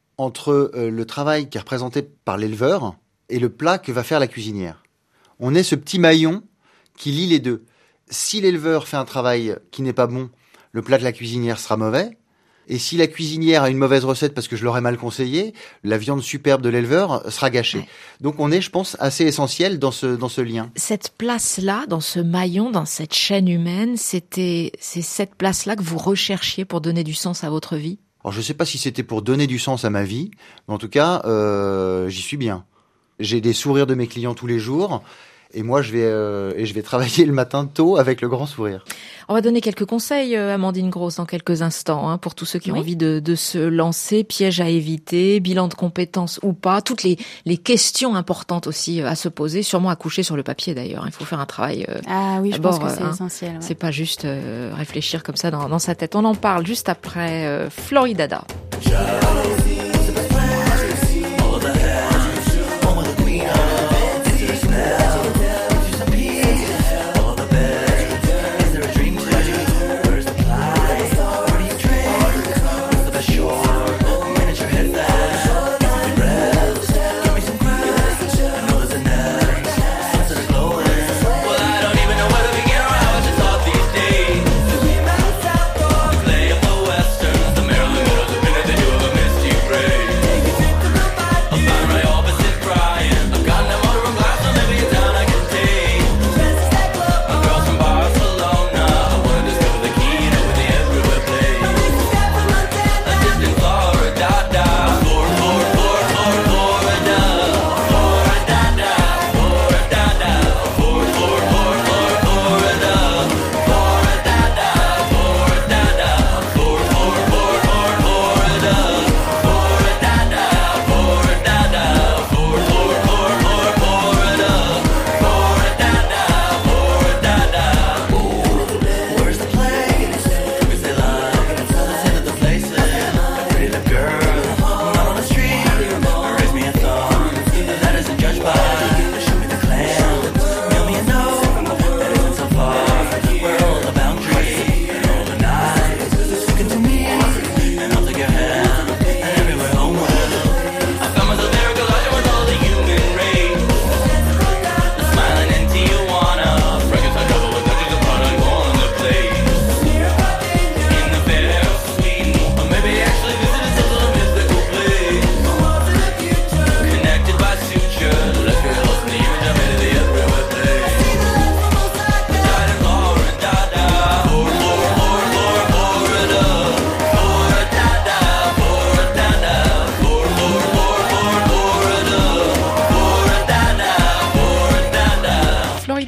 entre euh, le travail qui est représenté par l'éleveur et le plat que va faire la cuisinière. On est ce petit maillon qui lie les deux. Si l'éleveur fait un travail qui n'est pas bon, le plat de la cuisinière sera mauvais. Et si la cuisinière a une mauvaise recette parce que je l'aurais mal conseillé, la viande superbe de l'éleveur sera gâchée. Ouais. Donc on est, je pense, assez essentiel dans ce dans ce lien. Cette place-là, dans ce maillon, dans cette chaîne humaine, c'était c'est cette place-là que vous recherchiez pour donner du sens à votre vie? Alors je sais pas si c'était pour donner du sens à ma vie, mais en tout cas, euh, j'y suis bien. J'ai des sourires de mes clients tous les jours. Et moi, je vais euh, et je vais travailler le matin tôt avec le grand sourire. On va donner quelques conseils, Amandine Gross, dans quelques instants, hein, pour tous ceux qui oui. ont envie de, de se lancer. Pièges à éviter, bilan de compétences ou pas, toutes les, les questions importantes aussi à se poser, sûrement à coucher sur le papier d'ailleurs. Il faut faire un travail. Euh, ah oui, je pense que c'est hein, essentiel. Ouais. C'est pas juste euh, réfléchir comme ça dans, dans sa tête. On en parle juste après euh, Floridada. Play of the Western, the Maryland, the minute they do the misty rain.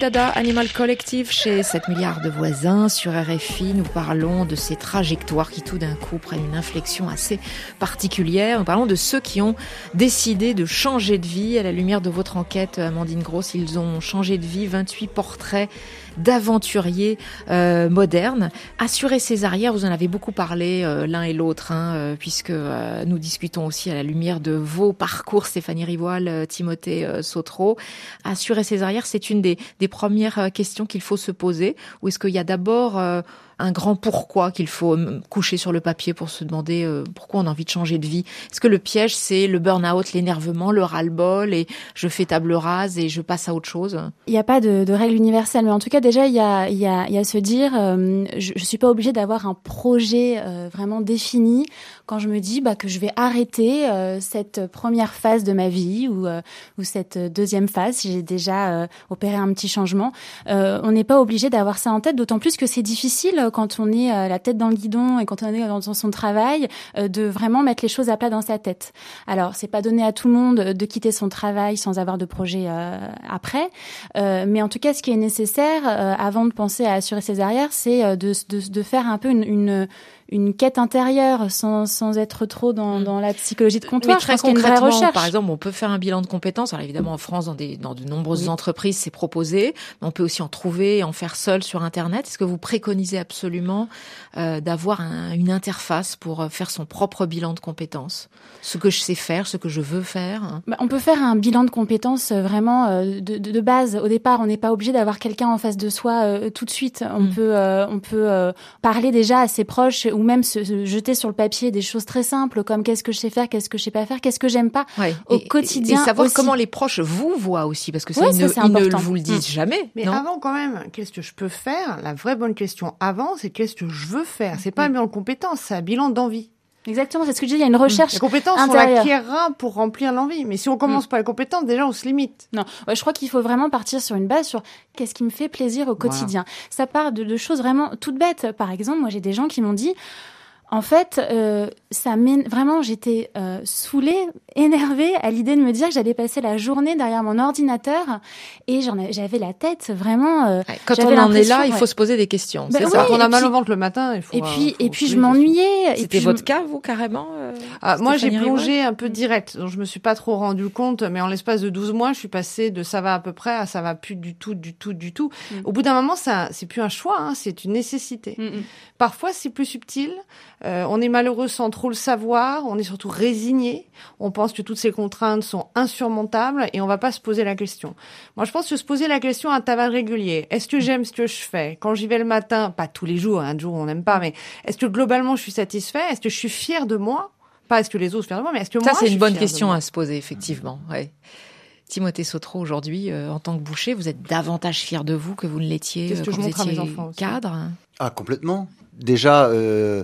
Dada Animal Collective chez sept milliards de voisins. Sur R F I, nous parlons de ces trajectoires qui tout d'un coup prennent une inflexion assez particulière. Nous parlons de ceux qui ont décidé de changer de vie. À la lumière de votre enquête, Amandine Gross, ils ont changé de vie. vingt-huit portraits d'aventuriers euh, modernes. Assurer ses arrières, vous en avez beaucoup parlé euh, l'un et l'autre, hein, euh, puisque euh, nous discutons aussi à la lumière de vos parcours, Stéphanie Rivoal, euh, Timothée euh, Sautreau. Assurer ses arrières, c'est une des, des premières questions qu'il faut se poser, ou est-ce qu'il y a d'abord euh, un grand pourquoi qu'il faut coucher sur le papier pour se demander euh, pourquoi on a envie de changer de vie? Est-ce que le piège, c'est le burn-out, l'énervement, le ras-le-bol, et je fais table rase et je passe à autre chose? Il n'y a pas de, de règle universelle, mais en tout cas, déjà, il y a, il y a, il y a se dire, euh, je ne suis pas obligée d'avoir un projet euh, vraiment défini quand je me dis bah, que je vais arrêter euh, cette première phase de ma vie ou, euh, ou cette deuxième phase, si j'ai déjà euh, opéré un petit changement. Euh, on n'est pas obligé d'avoir ça en tête, d'autant plus que c'est difficile quand on est euh, la tête dans le guidon et quand on est dans son travail, euh, de vraiment mettre les choses à plat dans sa tête. Alors, c'est pas donné à tout le monde de quitter son travail sans avoir de projet euh, après, euh, mais en tout cas, ce qui est nécessaire euh, avant de penser à assurer ses arrières, c'est euh, de, de, de faire un peu une, une une quête intérieure sans sans être trop dans dans la psychologie de comptoir. Mais très je pense qu'il y a une vraie recherche. Par exemple, on peut faire un bilan de compétences. Alors évidemment, en France, dans des dans de nombreuses oui. entreprises, c'est proposé. Mais on peut aussi en trouver et en faire seul sur Internet. Est-ce que vous préconisez absolument euh, d'avoir un, une interface pour faire son propre bilan de compétences? Ce que je sais faire, ce que je veux faire. Hein. Bah, on peut faire un bilan de compétences vraiment euh, de, de de base. Au départ, on n'est pas obligé d'avoir quelqu'un en face de soi euh, tout de suite. On mm. peut euh, on peut euh, parler déjà à ses proches ou même se, se jeter sur le papier des choses très simples comme qu'est-ce que je sais faire, qu'est-ce que je sais pas faire, qu'est-ce que j'aime pas ouais. au et, quotidien. Et savoir aussi. Comment les proches vous voient aussi, parce que ça, ouais, ils, ça, ne, c'est ils ne important. vous le disent mmh. jamais. Mais non avant quand même, qu'est-ce que je peux faire? La vraie bonne question avant, c'est qu'est-ce que je veux faire? C'est pas un bilan de compétences, c'est un bilan d'envie. Exactement, c'est ce que je dis, il y a une recherche. Les compétences, intérieure. On l'acquiert pour remplir l'envie. Mais si on commence mmh. par les compétences, déjà, on se limite. Non, ouais, je crois qu'il faut vraiment partir sur une base sur qu'est-ce qui me fait plaisir au quotidien. Voilà. Ça part de, de choses vraiment toutes bêtes. Par exemple, moi, j'ai des gens qui m'ont dit... En fait, euh, ça m'é... vraiment, j'étais euh, saoulée, énervée à l'idée de me dire que j'allais passer la journée derrière mon ordinateur et j'en a... j'avais la tête vraiment. Euh, Quand on en est là, ouais. il faut se poser des questions. Ben c'est oui, ça. Quand on a mal puis... au ventre le matin, il faut. Et puis, euh, faut et puis, je m'ennuyais. C'était et puis votre je... cas, vous, carrément. Euh, ah, moi, j'ai plongé Rivoal. un peu direct, donc je me suis pas trop rendu compte. Mais en l'espace de douze mois, je suis passée de ça va à peu près à ça va plus du tout, du tout, du tout. Mm. Au bout d'un moment, ça, c'est plus un choix, hein, c'est une nécessité. Mm-mm. Parfois, c'est plus subtil. Euh, on est malheureux sans trop le savoir, on est surtout résigné, on pense que toutes ces contraintes sont insurmontables et on va pas se poser la question. Moi, je pense que se poser la question à un intervalle régulier, est-ce que j'aime ce que je fais? Quand j'y vais le matin, pas tous les jours, un jour on n'aime pas, mais est-ce que globalement je suis satisfait? Est-ce que je suis fière de moi? Pas est-ce que les autres sont fiers de moi, mais est-ce que Ça, moi c'est je suis une bonne fière question à se poser, effectivement. Ouais. Timothée Sautreau, aujourd'hui, euh, en tant que boucher, vous êtes davantage fier de vous que vous ne l'étiez Qu'est-ce que quand je vous montre à mes étiez enfants aussi. cadre? Ah, complètement. Déjà, euh,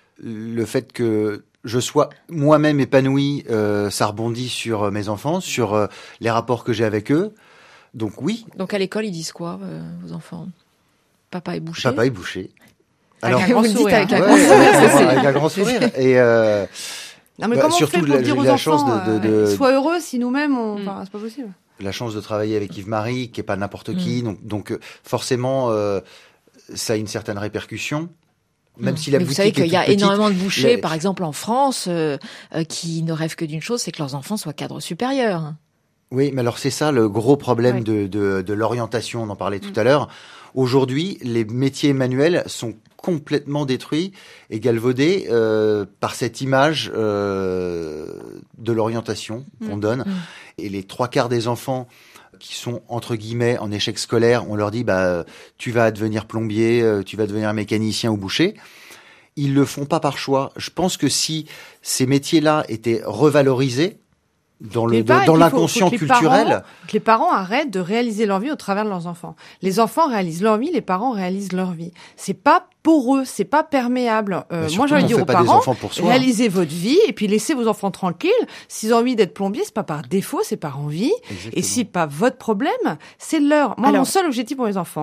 le fait que je sois moi-même épanoui, euh, ça rebondit sur mes enfants, sur euh, les rapports que j'ai avec eux. Donc oui. Donc à l'école, ils disent quoi, euh, vos enfants? Papa est boucher. Papa est boucher. Alors, avec un grand vous le dites sourire. avec un ouais, grand sourire. avec un grand sourire. Et euh, Non, mais bah, comment surtout on fait pour la, dire aux la enfants, chance de, de, de... Euh, sois heureux si nous-mêmes, on... Mm. enfin, c'est pas possible. La chance de travailler avec Yves-Marie, qui est pas n'importe Mm. qui, donc, donc forcément, euh, ça a une certaine répercussion. Même Mmh. si la Mais vous boutique savez qu'il est y a toute petite, énormément de bouchers, les... par exemple en France, euh, euh, qui ne rêvent que d'une chose, c'est que leurs enfants soient cadres supérieurs. Oui, mais alors c'est ça le gros problème ouais. de, de, de l'orientation, on en parlait tout mmh. à l'heure. Aujourd'hui, les métiers manuels sont complètement détruits et galvaudés euh, par cette image euh, de l'orientation mmh. qu'on donne. Mmh. Et les trois quarts des enfants qui sont entre guillemets en échec scolaire, on leur dit bah tu vas devenir plombier, tu vas devenir mécanicien ou boucher. Ils le font pas par choix. Je pense que si ces métiers-là étaient revalorisés dans le pas, dans faut, l'inconscient faut que culturel, parents, que les parents arrêtent de réaliser leur vie au travers de leurs enfants. Les enfants réalisent leur vie, les parents réalisent leur vie. C'est pas poreux, c'est pas perméable. Euh, moi, j'ai envie de dire aux parents, réalisez votre vie et puis laissez vos enfants tranquilles. S'ils ont envie d'être plombiers, c'est pas par défaut, c'est par envie. Exactement. Et si pas votre problème, c'est leur. Moi, Alors, mon seul objectif pour mes enfants,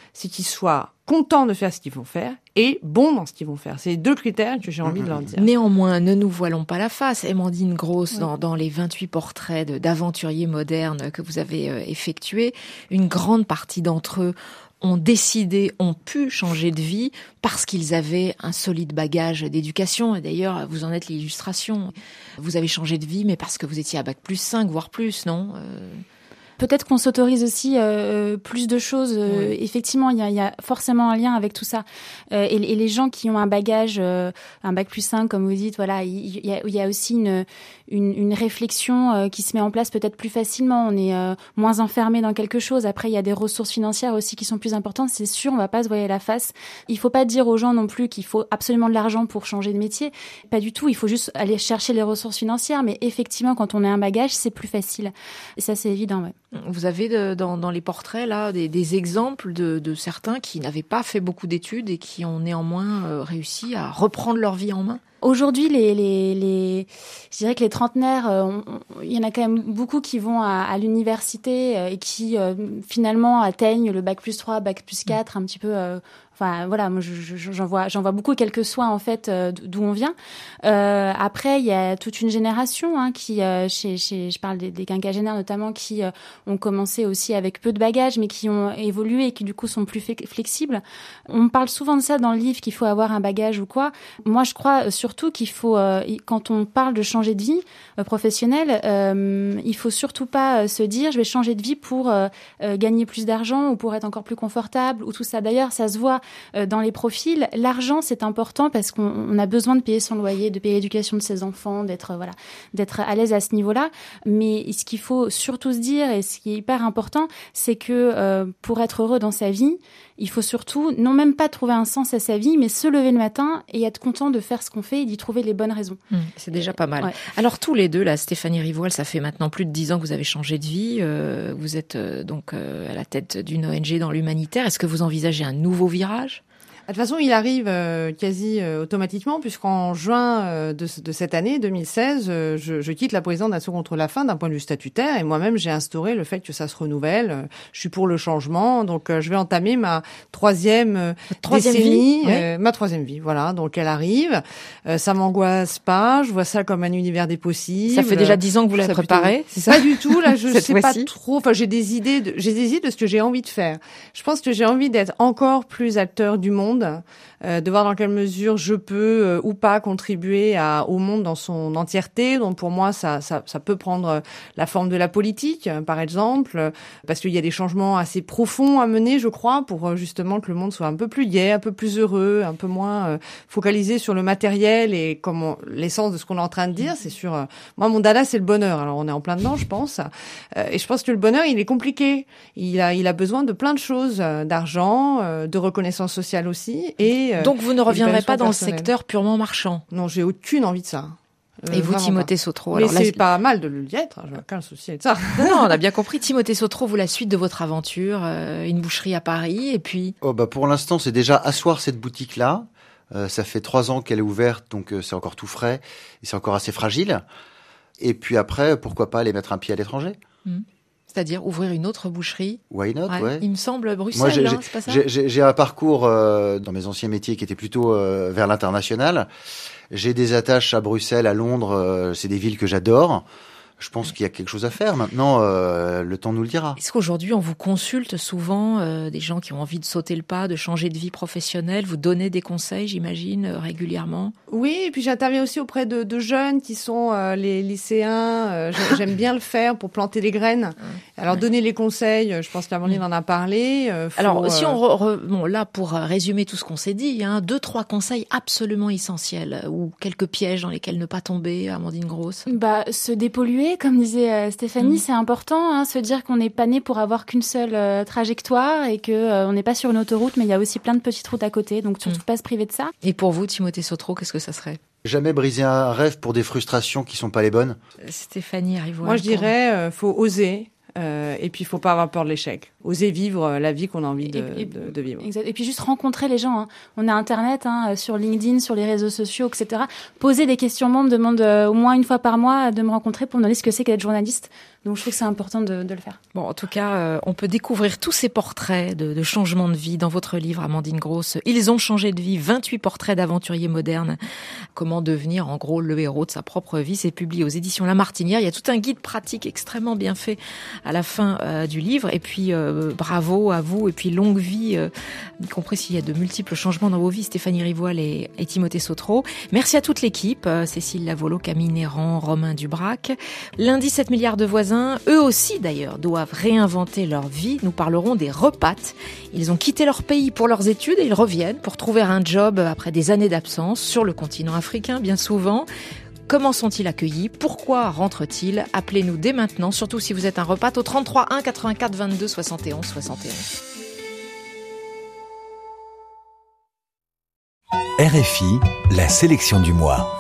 c'est qu'ils soient contents de faire ce qu'ils vont faire et bons dans ce qu'ils vont faire. C'est les deux critères que j'ai envie mmh. de leur dire. Néanmoins, ne nous voilons pas la face. Amandine Gross, oui. dans, dans les vingt-huit portraits de, d'aventuriers modernes que vous avez euh, effectués, une grande partie d'entre eux ont décidé, ont pu changer de vie parce qu'ils avaient un solide bagage d'éducation. Et d'ailleurs, vous en êtes l'illustration. Vous avez changé de vie, mais parce que vous étiez à bac plus cinq, voire plus, non euh... Peut-être qu'on s'autorise aussi euh, plus de choses. Euh, oui. Effectivement, il y a, y a forcément un lien avec tout ça. Euh, et, et les gens qui ont un bagage, euh, un bac plus cinq, comme vous dites, voilà, il y, y, a, y a aussi une, une, une réflexion euh, qui se met en place peut-être plus facilement. On est euh, moins enfermé dans quelque chose. Après, il y a des ressources financières aussi qui sont plus importantes. C'est sûr, on va pas se voiler la face. Il faut pas dire aux gens non plus qu'il faut absolument de l'argent pour changer de métier. Pas du tout. Il faut juste aller chercher les ressources financières. Mais effectivement, quand on a un bagage, c'est plus facile. Et ça, c'est évident, ouais. Vous avez de, dans, dans les portraits là des, des exemples de, de certains qui n'avaient pas fait beaucoup d'études et qui ont néanmoins euh, réussi à reprendre leur vie en main. Aujourd'hui, les, les, les, je dirais que les trentenaires, euh, on, on, il y en a quand même beaucoup qui vont à, à l'université euh, et qui euh, finalement atteignent le bac plus trois, bac plus quatre, un petit peu. Euh, Enfin voilà, moi je, je, j'en vois, j'en vois beaucoup, quel que soit en fait euh, d'où on vient. Euh, après, il y a toute une génération hein, qui, euh, chez, chez, je parle des, des quinquagénaires notamment, qui euh, ont commencé aussi avec peu de bagages, mais qui ont évolué et qui du coup sont plus flexibles. On parle souvent de ça dans le livre qu'il faut avoir un bagage ou quoi. Moi, je crois surtout qu'il faut, euh, quand on parle de changer de vie euh, professionnelle, euh, il faut surtout pas euh, se dire je vais changer de vie pour euh, euh, gagner plus d'argent ou pour être encore plus confortable ou tout ça. D'ailleurs, ça se voit dans les profils. L'argent, c'est important parce qu'on on a besoin de payer son loyer, de payer l'éducation de ses enfants, d'être voilà, d'être à l'aise à ce niveau-là. Mais ce qu'il faut surtout se dire et ce qui est hyper important, c'est que euh, pour être heureux dans sa vie, il faut surtout non même pas trouver un sens à sa vie, mais se lever le matin et être content de faire ce qu'on fait et d'y trouver les bonnes raisons. Mmh, c'est déjà pas mal. Ouais. Alors tous les deux, là, Stéphanie Rivoal, ça fait maintenant plus de dix ans que vous avez changé de vie. Euh, vous êtes euh, donc euh, à la tête d'une O N G dans l'humanitaire. Est-ce que vous envisagez un nouveau virage ? De toute façon, il arrive euh, quasi euh, automatiquement, puisqu'en juin euh, de, de cette année, deux mille seize, euh, je, je quitte la présidence d'Action contre la faim d'un point de vue statutaire, et moi-même, j'ai instauré le fait que ça se renouvelle. Euh, je suis pour le changement, donc euh, je vais entamer ma troisième, euh, troisième décennie, vie, oui. euh, ma troisième vie, voilà. Donc elle arrive, euh, ça m'angoisse pas, je vois ça comme un univers des possibles. Ça fait déjà dix ans que vous l'avez préparé, c'est ça ? Pas du tout, là, je sais pas fois-ci. trop. Enfin, j'ai des idées, de, j'ai des idées de ce que j'ai envie de faire. Je pense que j'ai envie d'être encore plus acteur du monde. Euh, de voir dans quelle mesure je peux euh, ou pas contribuer à, au monde dans son entièreté. Donc pour moi, ça, ça, ça peut prendre la forme de la politique, euh, par exemple, euh, parce qu'il y a des changements assez profonds à mener, je crois, pour euh, justement que le monde soit un peu plus gai, un peu plus heureux, un peu moins euh, focalisé sur le matériel et comme on, l'essence de ce qu'on est en train de dire, c'est sur... Euh, moi, mon dada, c'est le bonheur. Alors on est en plein dedans, je pense. Euh, et je pense que le bonheur, il est compliqué. Il a, il a besoin de plein de choses, euh, d'argent, euh, de reconnaissance sociale aussi, et euh, donc vous ne reviendrez pas dans personnelle. le secteur purement marchand. Non, j'ai aucune envie de ça. Euh, Et vous, Timothée pas. Sautreau. Mais alors, c'est la... pas mal de le y être, je n'ai aucun souci avec ça. Non, non, on a bien compris. Timothée Sautreau, vous, la suite de votre aventure, euh, une boucherie à Paris, et puis... Oh, bah, pour l'instant, c'est déjà asseoir cette boutique-là. Euh, ça fait trois ans qu'elle est ouverte, donc euh, c'est encore tout frais, et c'est encore assez fragile. Et puis après, pourquoi pas aller mettre un pied à l'étranger ? Mmh. C'est-à-dire ouvrir une autre boucherie. Why not, ouais. ouais. Il me semble Bruxelles, Moi, j'ai, hein, j'ai, c'est pas ça ? j'ai, j'ai un parcours euh, dans mes anciens métiers qui était plutôt euh, vers l'international. J'ai des attaches à Bruxelles, à Londres. Euh, c'est des villes que j'adore. Je pense qu'il y a quelque chose à faire. Maintenant, euh, le temps nous le dira. Est-ce qu'aujourd'hui, on vous consulte souvent, euh, des gens qui ont envie de sauter le pas, de changer de vie professionnelle, vous donnez des conseils, j'imagine, euh, régulièrement ? Oui, et puis j'interviens aussi auprès de, de jeunes qui sont euh, les lycéens. Euh, j'aime bien le faire pour planter les graines. Alors, ouais. Donner les conseils, je pense qu'Amandine en a parlé. Euh, faut, Alors, si euh... on... Re, re, bon, là, pour résumer tout ce qu'on s'est dit, hein, deux, trois conseils absolument essentiels, ou quelques pièges dans lesquels ne pas tomber, Amandine Gross. Bah, se dépolluer. Comme disait euh, Stéphanie, mmh. c'est important, hein, se dire qu'on n'est pas né pour avoir qu'une seule euh, trajectoire et que euh, on n'est pas sur une autoroute, mais il y a aussi plein de petites routes à côté, donc surtout mmh. pas se priver de ça. Et pour vous, Timothée Sautreau, qu'est-ce que ça serait ? Jamais briser un rêve pour des frustrations qui sont pas les bonnes. Stéphanie Rivoal. Moi, je dirais, euh, faut oser. Euh, et puis, il faut pas avoir peur de l'échec. Oser vivre la vie qu'on a envie de, et, et, de, de vivre. Exact. Et puis juste rencontrer les gens. Hein. On a Internet, hein, sur LinkedIn, sur les réseaux sociaux, et cetera. Poser des questions. Moi, on me demande euh, au moins une fois par mois de me rencontrer pour me demander ce que c'est qu'être journaliste. Donc, je trouve que c'est important de, de le faire. Bon, en tout cas, euh, on peut découvrir tous ces portraits de, de changement de vie dans votre livre, Amandine Gross. Ils ont changé de vie. vingt-huit portraits d'aventuriers modernes. Comment devenir, en gros, le héros de sa propre vie. C'est publié aux éditions La Martinière. Il y a tout un guide pratique extrêmement bien fait à la fin euh, du livre. Et puis, euh, bravo à vous. Et puis, longue vie, euh, y compris s'il y a de multiples changements dans vos vies, Stéphanie Rivoal et, et Timothée Sautreau. Merci à toute l'équipe. Euh, Cécile Lavolo, Camille Néran, Romain Dubrac. Lundi, sept milliards de voisins. Eux aussi, d'ailleurs, doivent réinventer leur vie. Nous parlerons des repates. Ils ont quitté leur pays pour leurs études et ils reviennent pour trouver un job après des années d'absence sur le continent africain, bien souvent. Comment sont-ils accueillis? Pourquoi rentrent-ils? Appelez-nous dès maintenant, surtout si vous êtes un repat, au trente-trois un quatre-vingt-quatre vingt-deux soixante et onze soixante et onze. R F I, la sélection du mois.